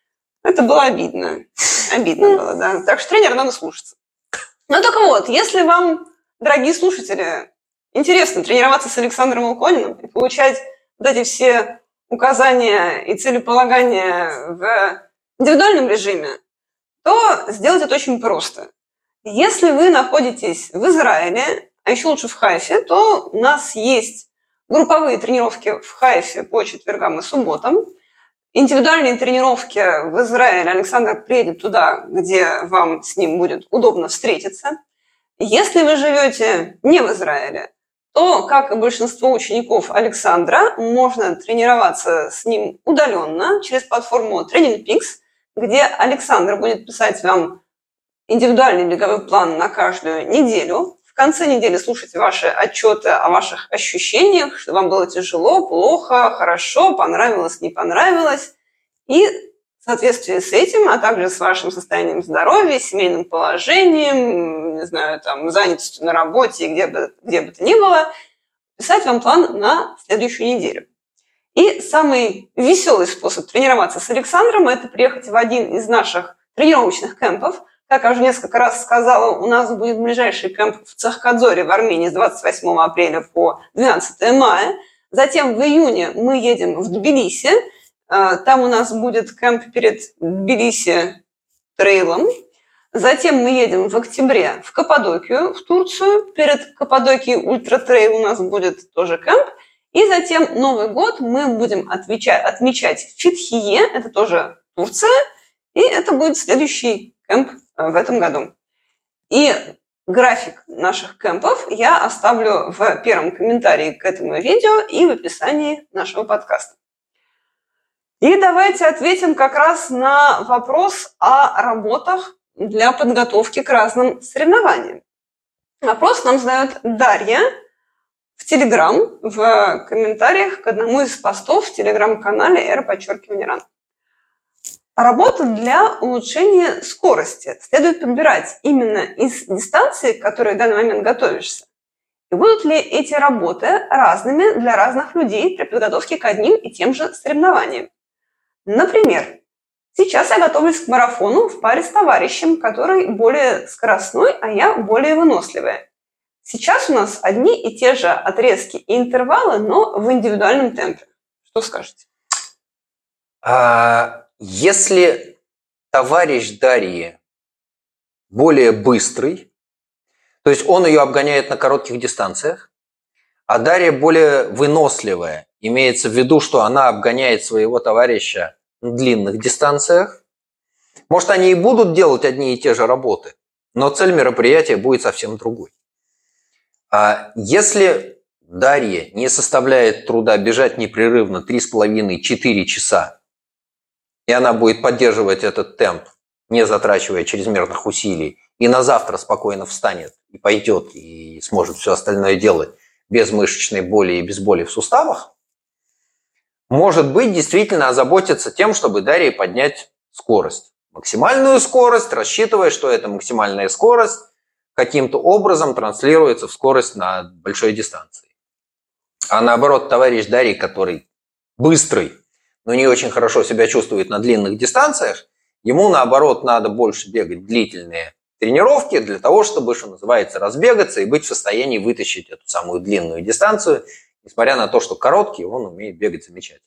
A: Это было обидно. Обидно было, да. Так что тренера надо слушаться. Ну так вот, если вам, дорогие слушатели, интересно тренироваться с Александром Илкониным и получать вот эти все указания и целеполагания в индивидуальном режиме, то сделать это очень просто. Если вы находитесь в Израиле, а еще лучше в Хайфе, то у нас есть групповые тренировки в Хайфе по четвергам и субботам. Индивидуальные тренировки в Израиле. Александр приедет туда, где вам с ним будет удобно встретиться. Если вы живете не в Израиле, то, как и большинство учеников Александра, можно тренироваться с ним удаленно через платформу Training Peaks, где Александр будет писать вам индивидуальный беговой план на каждую неделю. В конце недели слушать ваши отчеты о ваших ощущениях, что вам было тяжело, плохо, хорошо, понравилось, не понравилось. И в соответствии с этим, а также с вашим состоянием здоровья, семейным положением, не знаю, там, занятостью на работе, где бы, где бы то ни было, писать вам план на следующую неделю. И самый веселый способ тренироваться с Александром – это приехать в один из наших тренировочных кемпов. Как я уже несколько раз сказала, у нас будет ближайший кемп в Цахкадзоре в Армении с двадцать восьмого апреля по двенадцатого мая. Затем в июне мы едем в Тбилиси. Там у нас будет кемп перед Тбилиси трейлом. Затем мы едем в октябре в Каппадокию, в Турцию. Перед Каппадокией ультратрейл у нас будет тоже кемп. И затем Новый год мы будем отвечать, отмечать в Фетхие, это тоже Турция. И это будет следующий кемп в этом году. И график наших кемпов я оставлю в первом комментарии к этому видео и в описании нашего подкаста. И давайте ответим как раз на вопрос о работах для подготовки к разным соревнованиям. Вопрос нам задает Дарья в Телеграм, в комментариях к одному из постов в Телеграм-канале «Эра подчеркивание ран». Работа для улучшения скорости следует подбирать именно из дистанции, к которой в данный момент готовишься. И будут ли эти работы разными для разных людей при подготовке к одним и тем же соревнованиям? Например, сейчас я готовлюсь к марафону в паре с товарищем, который более скоростной, а я более выносливая. Сейчас у нас одни и те же отрезки и интервалы, но в индивидуальном темпе. Что скажете?
B: А... Если товарищ Дарьи более быстрый, то есть он ее обгоняет на коротких дистанциях, а Дарья более выносливая, имеется в виду, что она обгоняет своего товарища на длинных дистанциях, может, они и будут делать одни и те же работы, но цель мероприятия будет совсем другой. А если Дарье не составляет труда бежать непрерывно три с половиной - четыре часа, и она будет поддерживать этот темп, не затрачивая чрезмерных усилий, и на завтра спокойно встанет и пойдет, и сможет все остальное делать без мышечной боли и без боли в суставах, может быть, действительно озаботиться тем, чтобы Дарье поднять скорость. Максимальную скорость, рассчитывая, что эта максимальная скорость каким-то образом транслируется в скорость на большой дистанции. А наоборот, товарищ Дарьи, который быстрый, но не очень хорошо себя чувствует на длинных дистанциях, ему, наоборот, надо больше бегать длительные тренировки для того, чтобы, что называется, разбегаться и быть в состоянии вытащить эту самую длинную дистанцию, несмотря на то, что короткий, он умеет бегать замечательно.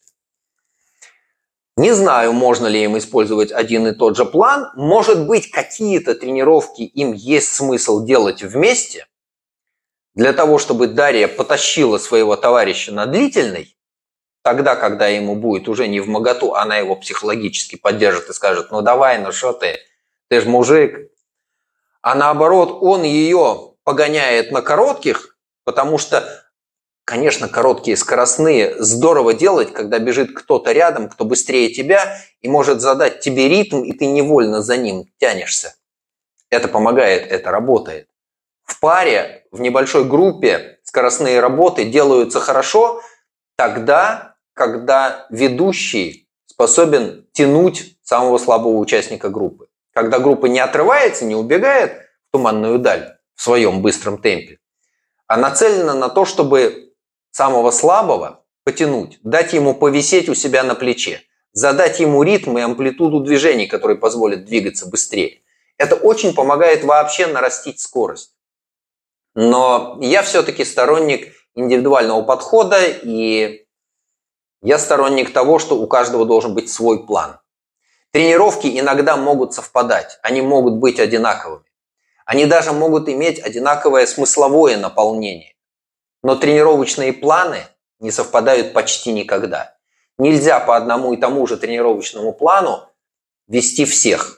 B: Не знаю, можно ли им использовать один и тот же план. Может быть, какие-то тренировки им есть смысл делать вместе, для того, чтобы Дарья потащила своего товарища на длительный. Тогда, когда ему будет уже не вмоготу, она его психологически поддержит и скажет: ну давай, ну что ты, ты ж мужик. А наоборот, он ее погоняет на коротких, потому что, конечно, короткие скоростные здорово делать, когда бежит кто-то рядом, кто быстрее тебя и может задать тебе ритм, и ты невольно за ним тянешься. Это помогает, это работает. В паре, в небольшой группе скоростные работы делаются хорошо тогда, когда ведущий способен тянуть самого слабого участника группы. Когда группа не отрывается, не убегает в туманную даль в своем быстром темпе, а нацелена на то, чтобы самого слабого потянуть, дать ему повисеть у себя на плече, задать ему ритм и амплитуду движений, которые позволят двигаться быстрее. Это очень помогает вообще нарастить скорость. Но я все-таки сторонник индивидуального подхода, и я сторонник того, что у каждого должен быть свой план. Тренировки иногда могут совпадать, они могут быть одинаковыми. Они даже могут иметь одинаковое смысловое наполнение. Но тренировочные планы не совпадают почти никогда. Нельзя по одному и тому же тренировочному плану вести всех.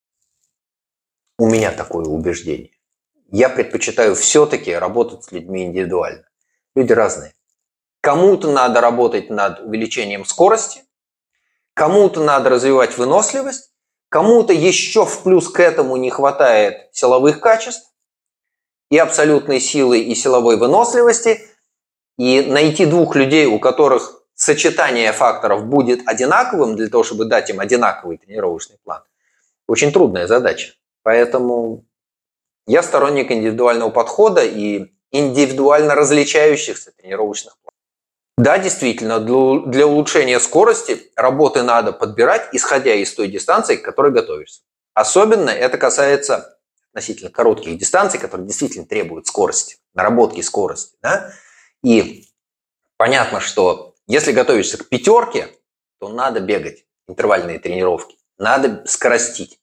B: У меня такое убеждение. Я предпочитаю все-таки работать с людьми индивидуально. Люди разные. Кому-то надо работать над увеличением скорости, кому-то надо развивать выносливость, кому-то еще в плюс к этому не хватает силовых качеств и абсолютной силы, и силовой выносливости. И найти двух людей, у которых сочетание факторов будет одинаковым, для того, чтобы дать им одинаковый тренировочный план, очень трудная задача. Поэтому я сторонник индивидуального подхода и индивидуально различающихся тренировочных планов. Да, действительно, для улучшения скорости работы надо подбирать, исходя из той дистанции, к которой готовишься. Особенно это касается относительно коротких дистанций, которые действительно требуют скорости, наработки скорости. Да? И понятно, что если готовишься к пятерке, то надо бегать, интервальные тренировки, надо скоростить.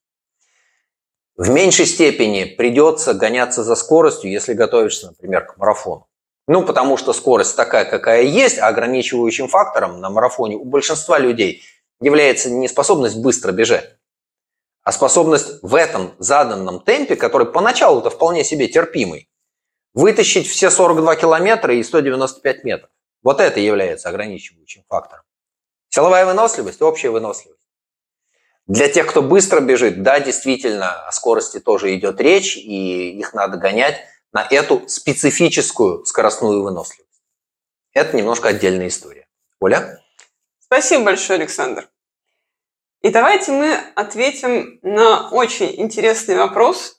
B: В меньшей степени придется гоняться за скоростью, если готовишься, например, к марафону. Ну, потому что скорость такая, какая есть, а ограничивающим фактором на марафоне у большинства людей является не способность быстро бежать, а способность в этом заданном темпе, который поначалу-то вполне себе терпимый, вытащить все сорок два километра и сто девяносто пять метров. Вот это является ограничивающим фактором. Силовая выносливость, общая выносливость. Для тех, кто быстро бежит, да, действительно, о скорости тоже идет речь, и их надо гонять на эту специфическую скоростную выносливость. Это немножко отдельная история. Оля?
A: Спасибо большое, Александр. И давайте мы ответим на очень интересный вопрос.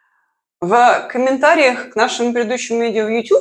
A: В комментариях к нашему предыдущему видео в YouTube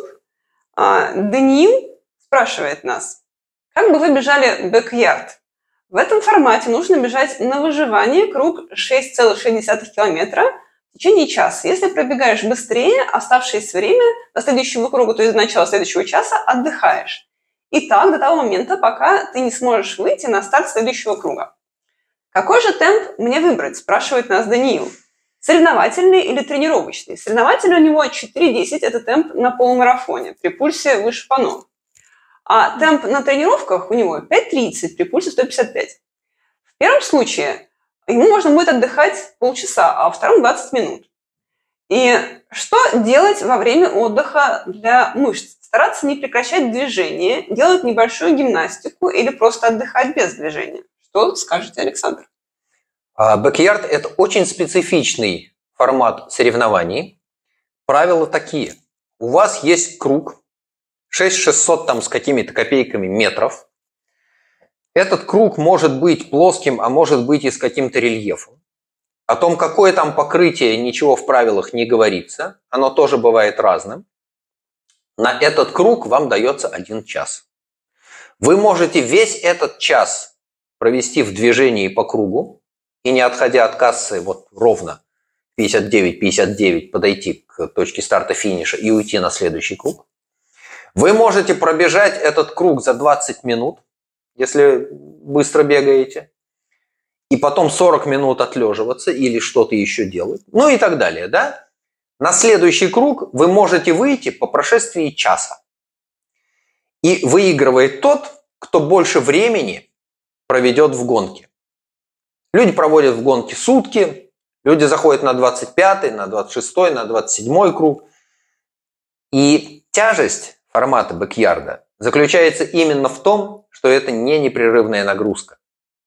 A: Даниил спрашивает нас, как бы вы бежали бэк-ярд? В этом формате нужно бежать на выживание круг шесть целых шесть десятых километра в течение часа. Если пробегаешь быстрее, оставшееся время до следующего круга, то есть до начала следующего часа, отдыхаешь. И так до того момента, пока ты не сможешь выйти на старт следующего круга. Какой же темп мне выбрать, спрашивает нас Даниил. Соревновательный или тренировочный? Соревновательный у него четыре десять, это темп на полумарафоне при пульсе выше по ноль. А темп на тренировках у него пять тридцать при пульсе сто пятьдесят пять. В первом случае ему можно будет отдыхать полчаса, а во втором двадцать минут. И что делать во время отдыха для мышц? Стараться не прекращать движение, делать небольшую гимнастику или просто отдыхать без движения. Что скажете, Александр?
B: Бэк-ярд – это очень специфичный формат соревнований. Правила такие. У вас есть круг, шесть тысяч шестьсот там с какими-то копейками метров. Этот круг может быть плоским, а может быть и с каким-то рельефом. О том, какое там покрытие, ничего в правилах не говорится. Оно тоже бывает разным. На этот круг вам дается один час. Вы можете весь этот час провести в движении по кругу и, не отходя от кассы вот ровно пятьдесят девять пятьдесят девять, подойти к точке старта-финиша и уйти на следующий круг. Вы можете пробежать этот круг за двадцать минут, если быстро бегаете, и потом сорок минут отлеживаться или что-то еще делать, ну и так далее, да? На следующий круг вы можете выйти по прошествии часа. И выигрывает тот, кто больше времени проведет в гонке. Люди проводят в гонке сутки, люди заходят на двадцать пятый, на двадцать шестой, на двадцать седьмой круг. И тяжесть формата бэк-ярда заключается именно в том, что это не непрерывная нагрузка.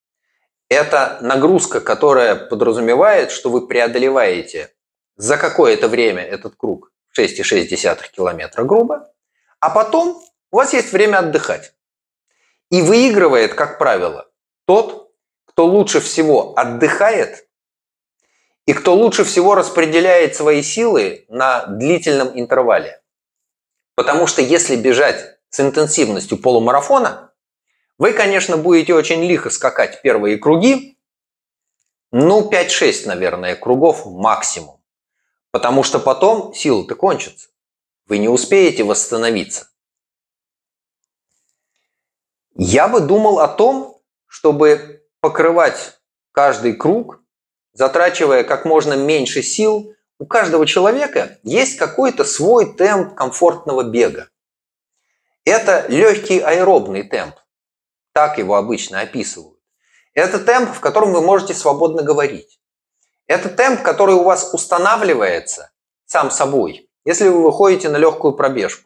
B: Это нагрузка, которая подразумевает, что вы преодолеваете за какое-то время этот круг шесть целых шесть десятых километра грубо, а потом у вас есть время отдыхать. И выигрывает, как правило, тот, кто лучше всего отдыхает и кто лучше всего распределяет свои силы на длительном интервале. Потому что если бежать с интенсивностью полумарафона, Вы, конечно, будете очень лихо скакать первые круги, ну, пять-шесть, наверное, кругов максимум. Потому что потом силы-то кончатся. Вы не успеете восстановиться. Я бы думал о том, чтобы покрывать каждый круг, затрачивая как можно меньше сил. У каждого человека есть какой-то свой темп комфортного бега. Это легкий аэробный темп. Так его обычно описывают. Это темп, в котором вы можете свободно говорить. Это темп, который у вас устанавливается сам собой, если вы выходите на легкую пробежку.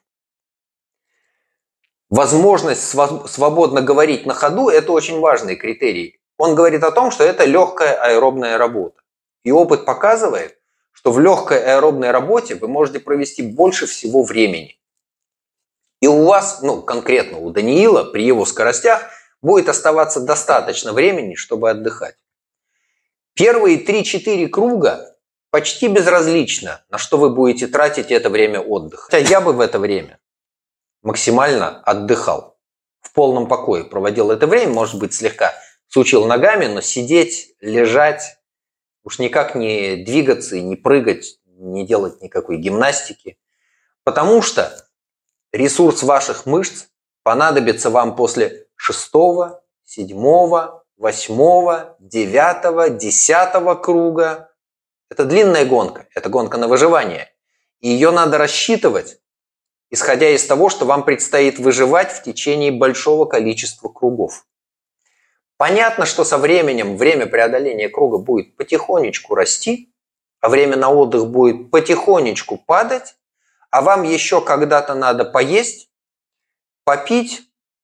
B: Возможность свободно говорить на ходу – это очень важный критерий. Он говорит о том, что это легкая аэробная работа. И опыт показывает, что в легкой аэробной работе вы можете провести больше всего времени. И у вас, ну конкретно у Даниила, при его скоростях, будет оставаться достаточно времени, чтобы отдыхать. Первые три-четыре круга почти безразлично, на что вы будете тратить это время отдыха. Хотя я бы в это время максимально отдыхал. В полном покое проводил это время, может быть, слегка сучил ногами, но сидеть, лежать, уж никак не двигаться и не прыгать, не делать никакой гимнастики. Потому что ресурс ваших мышц понадобится вам после шестого, седьмого, восьмого, девятого, десятого круга. Это длинная гонка, это гонка на выживание. И ее надо рассчитывать, исходя из того, что вам предстоит выживать в течение большого количества кругов. Понятно, что со временем время преодоления круга будет потихонечку расти, а время на отдых будет потихонечку падать, а вам еще когда-то надо поесть, попить.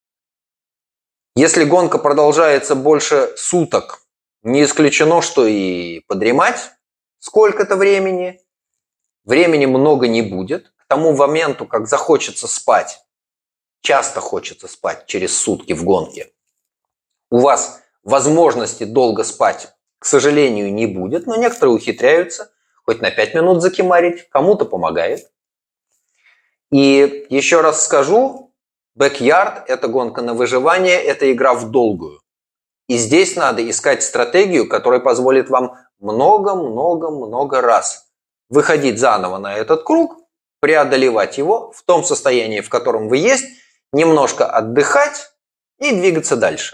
B: Если гонка продолжается больше суток, не исключено, что и подремать сколько-то времени. Времени много не будет. К тому моменту, как захочется спать, часто хочется спать через сутки в гонке, у вас возможности долго спать, к сожалению, не будет, но некоторые ухитряются хоть на пять минут закимарить, кому-то помогает. И еще раз скажу, бэк-ярд – это гонка на выживание, это игра в долгую. И здесь надо искать стратегию, которая позволит вам много-много-много раз выходить заново на этот круг, преодолевать его в том состоянии, в котором вы есть, немножко отдыхать и двигаться дальше.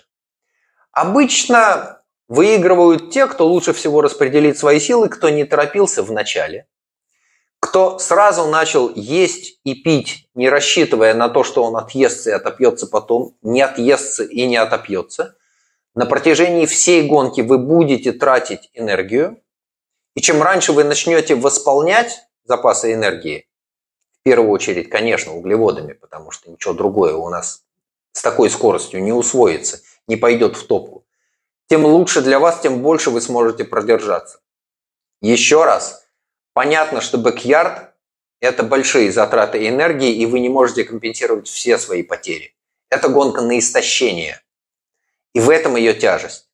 B: Обычно выигрывают те, кто лучше всего распределит свои силы, кто не торопился в начале, кто сразу начал есть и пить, не рассчитывая на то, что он отъестся и отопьется потом, не отъестся и не отопьется. На протяжении всей гонки вы будете тратить энергию, и чем раньше вы начнете восполнять запасы энергии, в первую очередь, конечно, углеводами, потому что ничего другое у нас с такой скоростью не усвоится, не пойдет в топку, тем лучше для вас, тем больше вы сможете продержаться. Еще раз, понятно, что бэк-ярд – это большие затраты энергии, и вы не можете компенсировать все свои потери. Это гонка на истощение, и в этом ее тяжесть.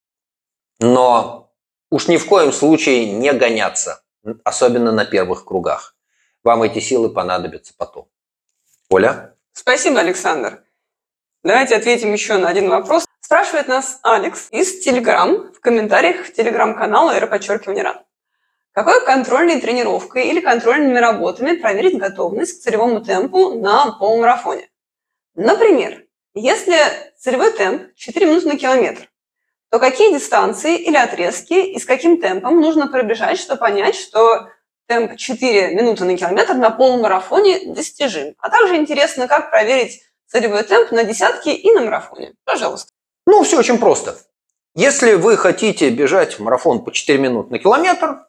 B: Но уж ни в коем случае не гоняться, особенно на первых кругах. Вам эти силы понадобятся потом. Оля?
A: Спасибо, Александр. Давайте ответим еще на один вопрос. Спрашивает нас Алекс из Телеграм в комментариях в Телеграм-каналу эра подчеркивание ран. Какой контрольной тренировкой или контрольными работами проверить готовность к целевому темпу на полумарафоне? Например, если целевой темп четыре минуты на километр, то какие дистанции или отрезки и с каким темпом нужно пробежать, чтобы понять, что темп четыре минуты на километр на полумарафоне достижим? А также интересно, как проверить целевой темп на десятке и на марафоне. Пожалуйста.
B: Ну, все очень просто. Если вы хотите бежать марафон по четыре минуты на километр,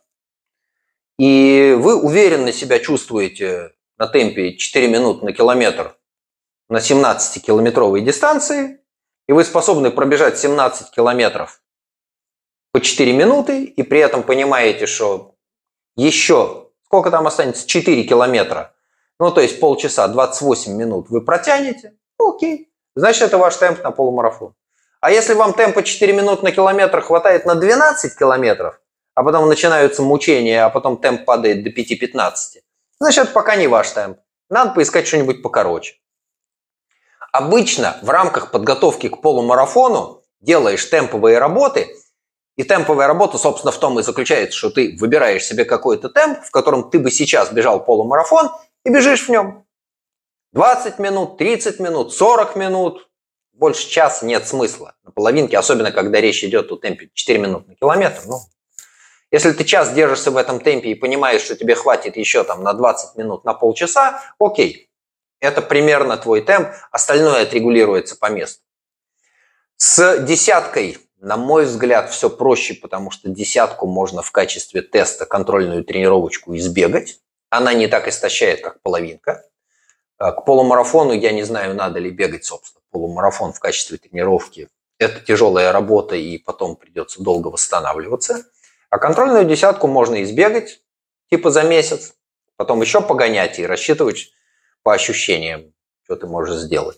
B: и вы уверенно себя чувствуете на темпе четыре минуты на километр на семнадцатикилометровой дистанции, и вы способны пробежать семнадцать километров по четыре минуты, и при этом понимаете, что еще, сколько там останется, четыре километра, ну, то есть полчаса, двадцать восемь минут вы протянете, окей, значит, это ваш темп на полумарафон. А если вам темпа четыре минуты на километр хватает на двенадцать километров, а потом начинаются мучения, а потом темп падает до пяти-пятнадцати, значит, это пока не ваш темп. Надо поискать что-нибудь покороче. Обычно в рамках подготовки к полумарафону делаешь темповые работы, и темповая работа, собственно, в том и заключается, что ты выбираешь себе какой-то темп, в котором ты бы сейчас бежал полумарафон, и бежишь в нем. двадцать минут, тридцать минут, сорок минут. Больше часа нет смысла. На половинке, особенно когда речь идет о темпе четыре минуты на километр. Ну, если ты час держишься в этом темпе и понимаешь, что тебе хватит еще там на двадцать минут, на полчаса, окей. Это примерно твой темп, остальное отрегулируется по месту. С десяткой, на мой взгляд, все проще, потому что десятку можно в качестве теста контрольную тренировочку избегать. Она не так истощает, как половинка. К полумарафону я не знаю, надо ли бегать, собственно. Полумарафон в качестве тренировки – это тяжелая работа, и потом придется долго восстанавливаться. А контрольную десятку можно избегать, типа за месяц, потом еще погонять и рассчитывать по ощущениям, что ты можешь сделать.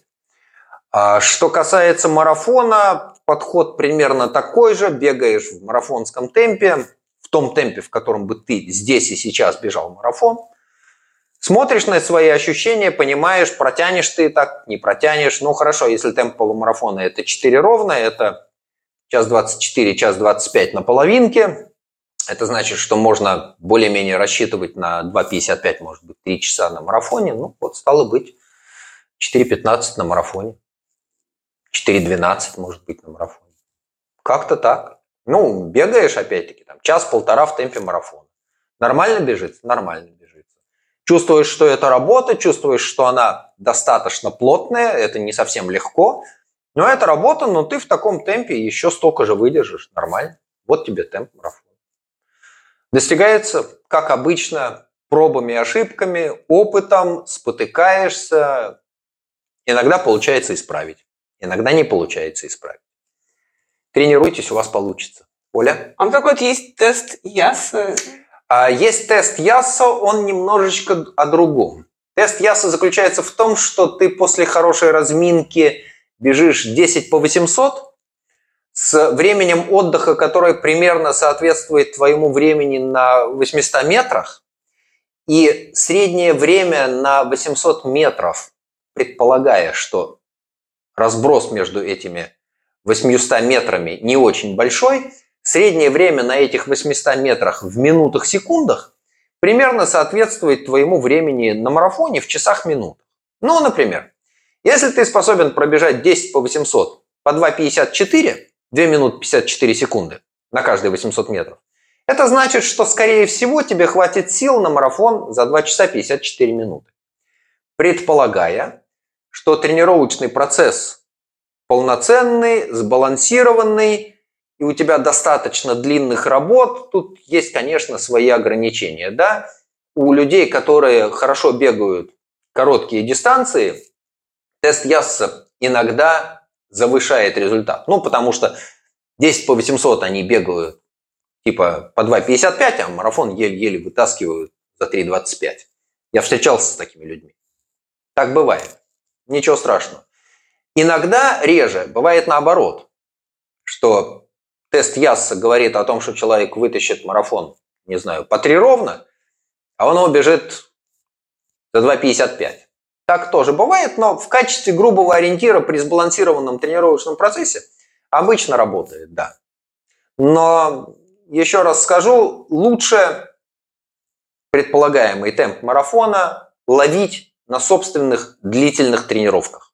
B: А что касается марафона, подход примерно такой же. Бегаешь в марафонском темпе, в том темпе, в котором бы ты здесь и сейчас бежал марафон. Смотришь на свои ощущения, понимаешь, протянешь ты так, не протянешь. Ну хорошо, если темп полумарафона это четыре ровно, это час двадцать четыре, час двадцать пять на половинке. Это значит, что можно более-менее рассчитывать на два пятьдесят пять, может быть, три часа на марафоне. Ну вот стало быть четыре пятнадцать на марафоне. четыре двенадцать, может быть, на марафоне. Как-то так. Ну, бегаешь, опять-таки, там час-полтора в темпе марафона. Нормально бежит? Нормально бежит. Чувствуешь, что это работа, чувствуешь, что она достаточно плотная, это не совсем легко, но это работа, но ты в таком темпе еще столько же выдержишь. Нормально. Вот тебе темп марафона. Достигается, как обычно, пробами и ошибками, опытом, спотыкаешься. Иногда получается исправить, иногда не получается исправить. Тренируйтесь, у вас получится. Оля?
A: А какой-то есть тест ЯС?
B: Есть тест ЯСа, он немножечко о другом. Тест ЯСа заключается в том, что ты после хорошей разминки бежишь десять по восемьсот с временем отдыха, которое примерно соответствует твоему времени на восьмистах метрах. И среднее время на восемьсот метров, предполагая, что разброс между этими восьмистами метрами не очень большой, среднее время на этих восьмистах метрах в минутах-секундах примерно соответствует твоему времени на марафоне в часах-минутах. Ну, например, если ты способен пробежать десять по восемьсот по два пятьдесят четыре, две минуты пятьдесят четыре секунды на каждые восемьсот метров, это значит, что, скорее всего, тебе хватит сил на марафон за два часа пятьдесят четыре минуты. Предполагая, что тренировочный процесс полноценный, сбалансированный, и у тебя достаточно длинных работ, тут есть, конечно, свои ограничения. Да? У людей, которые хорошо бегают короткие дистанции, тест ЯСа иногда завышает результат. Ну, потому что десять по восемьсот они бегают типа по два пятьдесят пять, а марафон еле-еле вытаскивают за три двадцать пять. Я встречался с такими людьми. Так бывает. Ничего страшного. Иногда реже бывает наоборот, что тест ЯСа говорит о том, что человек вытащит марафон, не знаю, по три ровно, а он его бежит за два пятьдесят пять. Так тоже бывает, но в качестве грубого ориентира при сбалансированном тренировочном процессе обычно работает, да. Но, еще раз скажу, лучше предполагаемый темп марафона ловить на собственных длительных тренировках.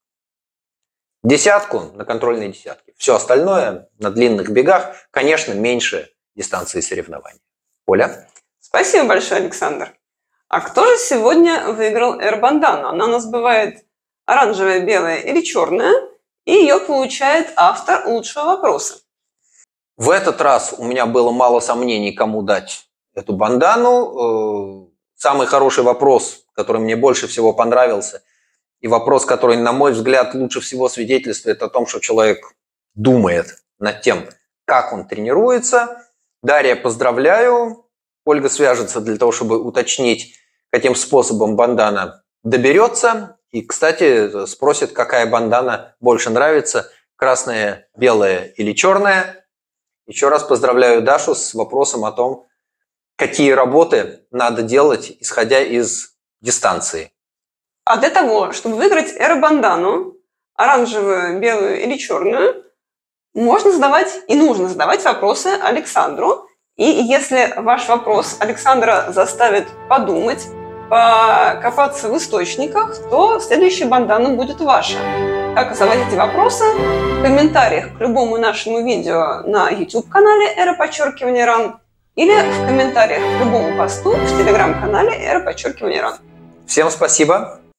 B: Десятку на контрольной десятке. Все остальное на длинных бегах, конечно, меньше дистанции соревнований. Оля?
A: Спасибо большое, Александр. А кто же сегодня выиграл Air-бандану? Она у нас бывает оранжевая, белая или черная, и ее получает автор лучшего вопроса.
B: В этот раз у меня было мало сомнений, кому дать эту бандану. Самый хороший вопрос, который мне больше всего понравился, и вопрос, который, на мой взгляд, лучше всего свидетельствует о том, что человек думает над тем, как он тренируется. Дарья, поздравляю. Ольга свяжется для того, чтобы уточнить, каким способом бандана доберется. И, кстати, спросит, какая бандана больше нравится, красная, белая или черная. Еще раз поздравляю Дашу с вопросом о том, какие работы надо делать, исходя из дистанции.
A: А для того, чтобы выиграть Air-бандану, оранжевую, белую или черную, можно задавать и нужно задавать вопросы Александру. И если ваш вопрос Александра заставит подумать, покопаться в источниках, то следующая бандана будет ваша. Как задавать эти вопросы? В комментариях к любому нашему видео на YouTube-канале эра подчеркивание ран или в комментариях к любому посту в Telegram-канале эра подчеркивание ран.
B: Всем спасибо.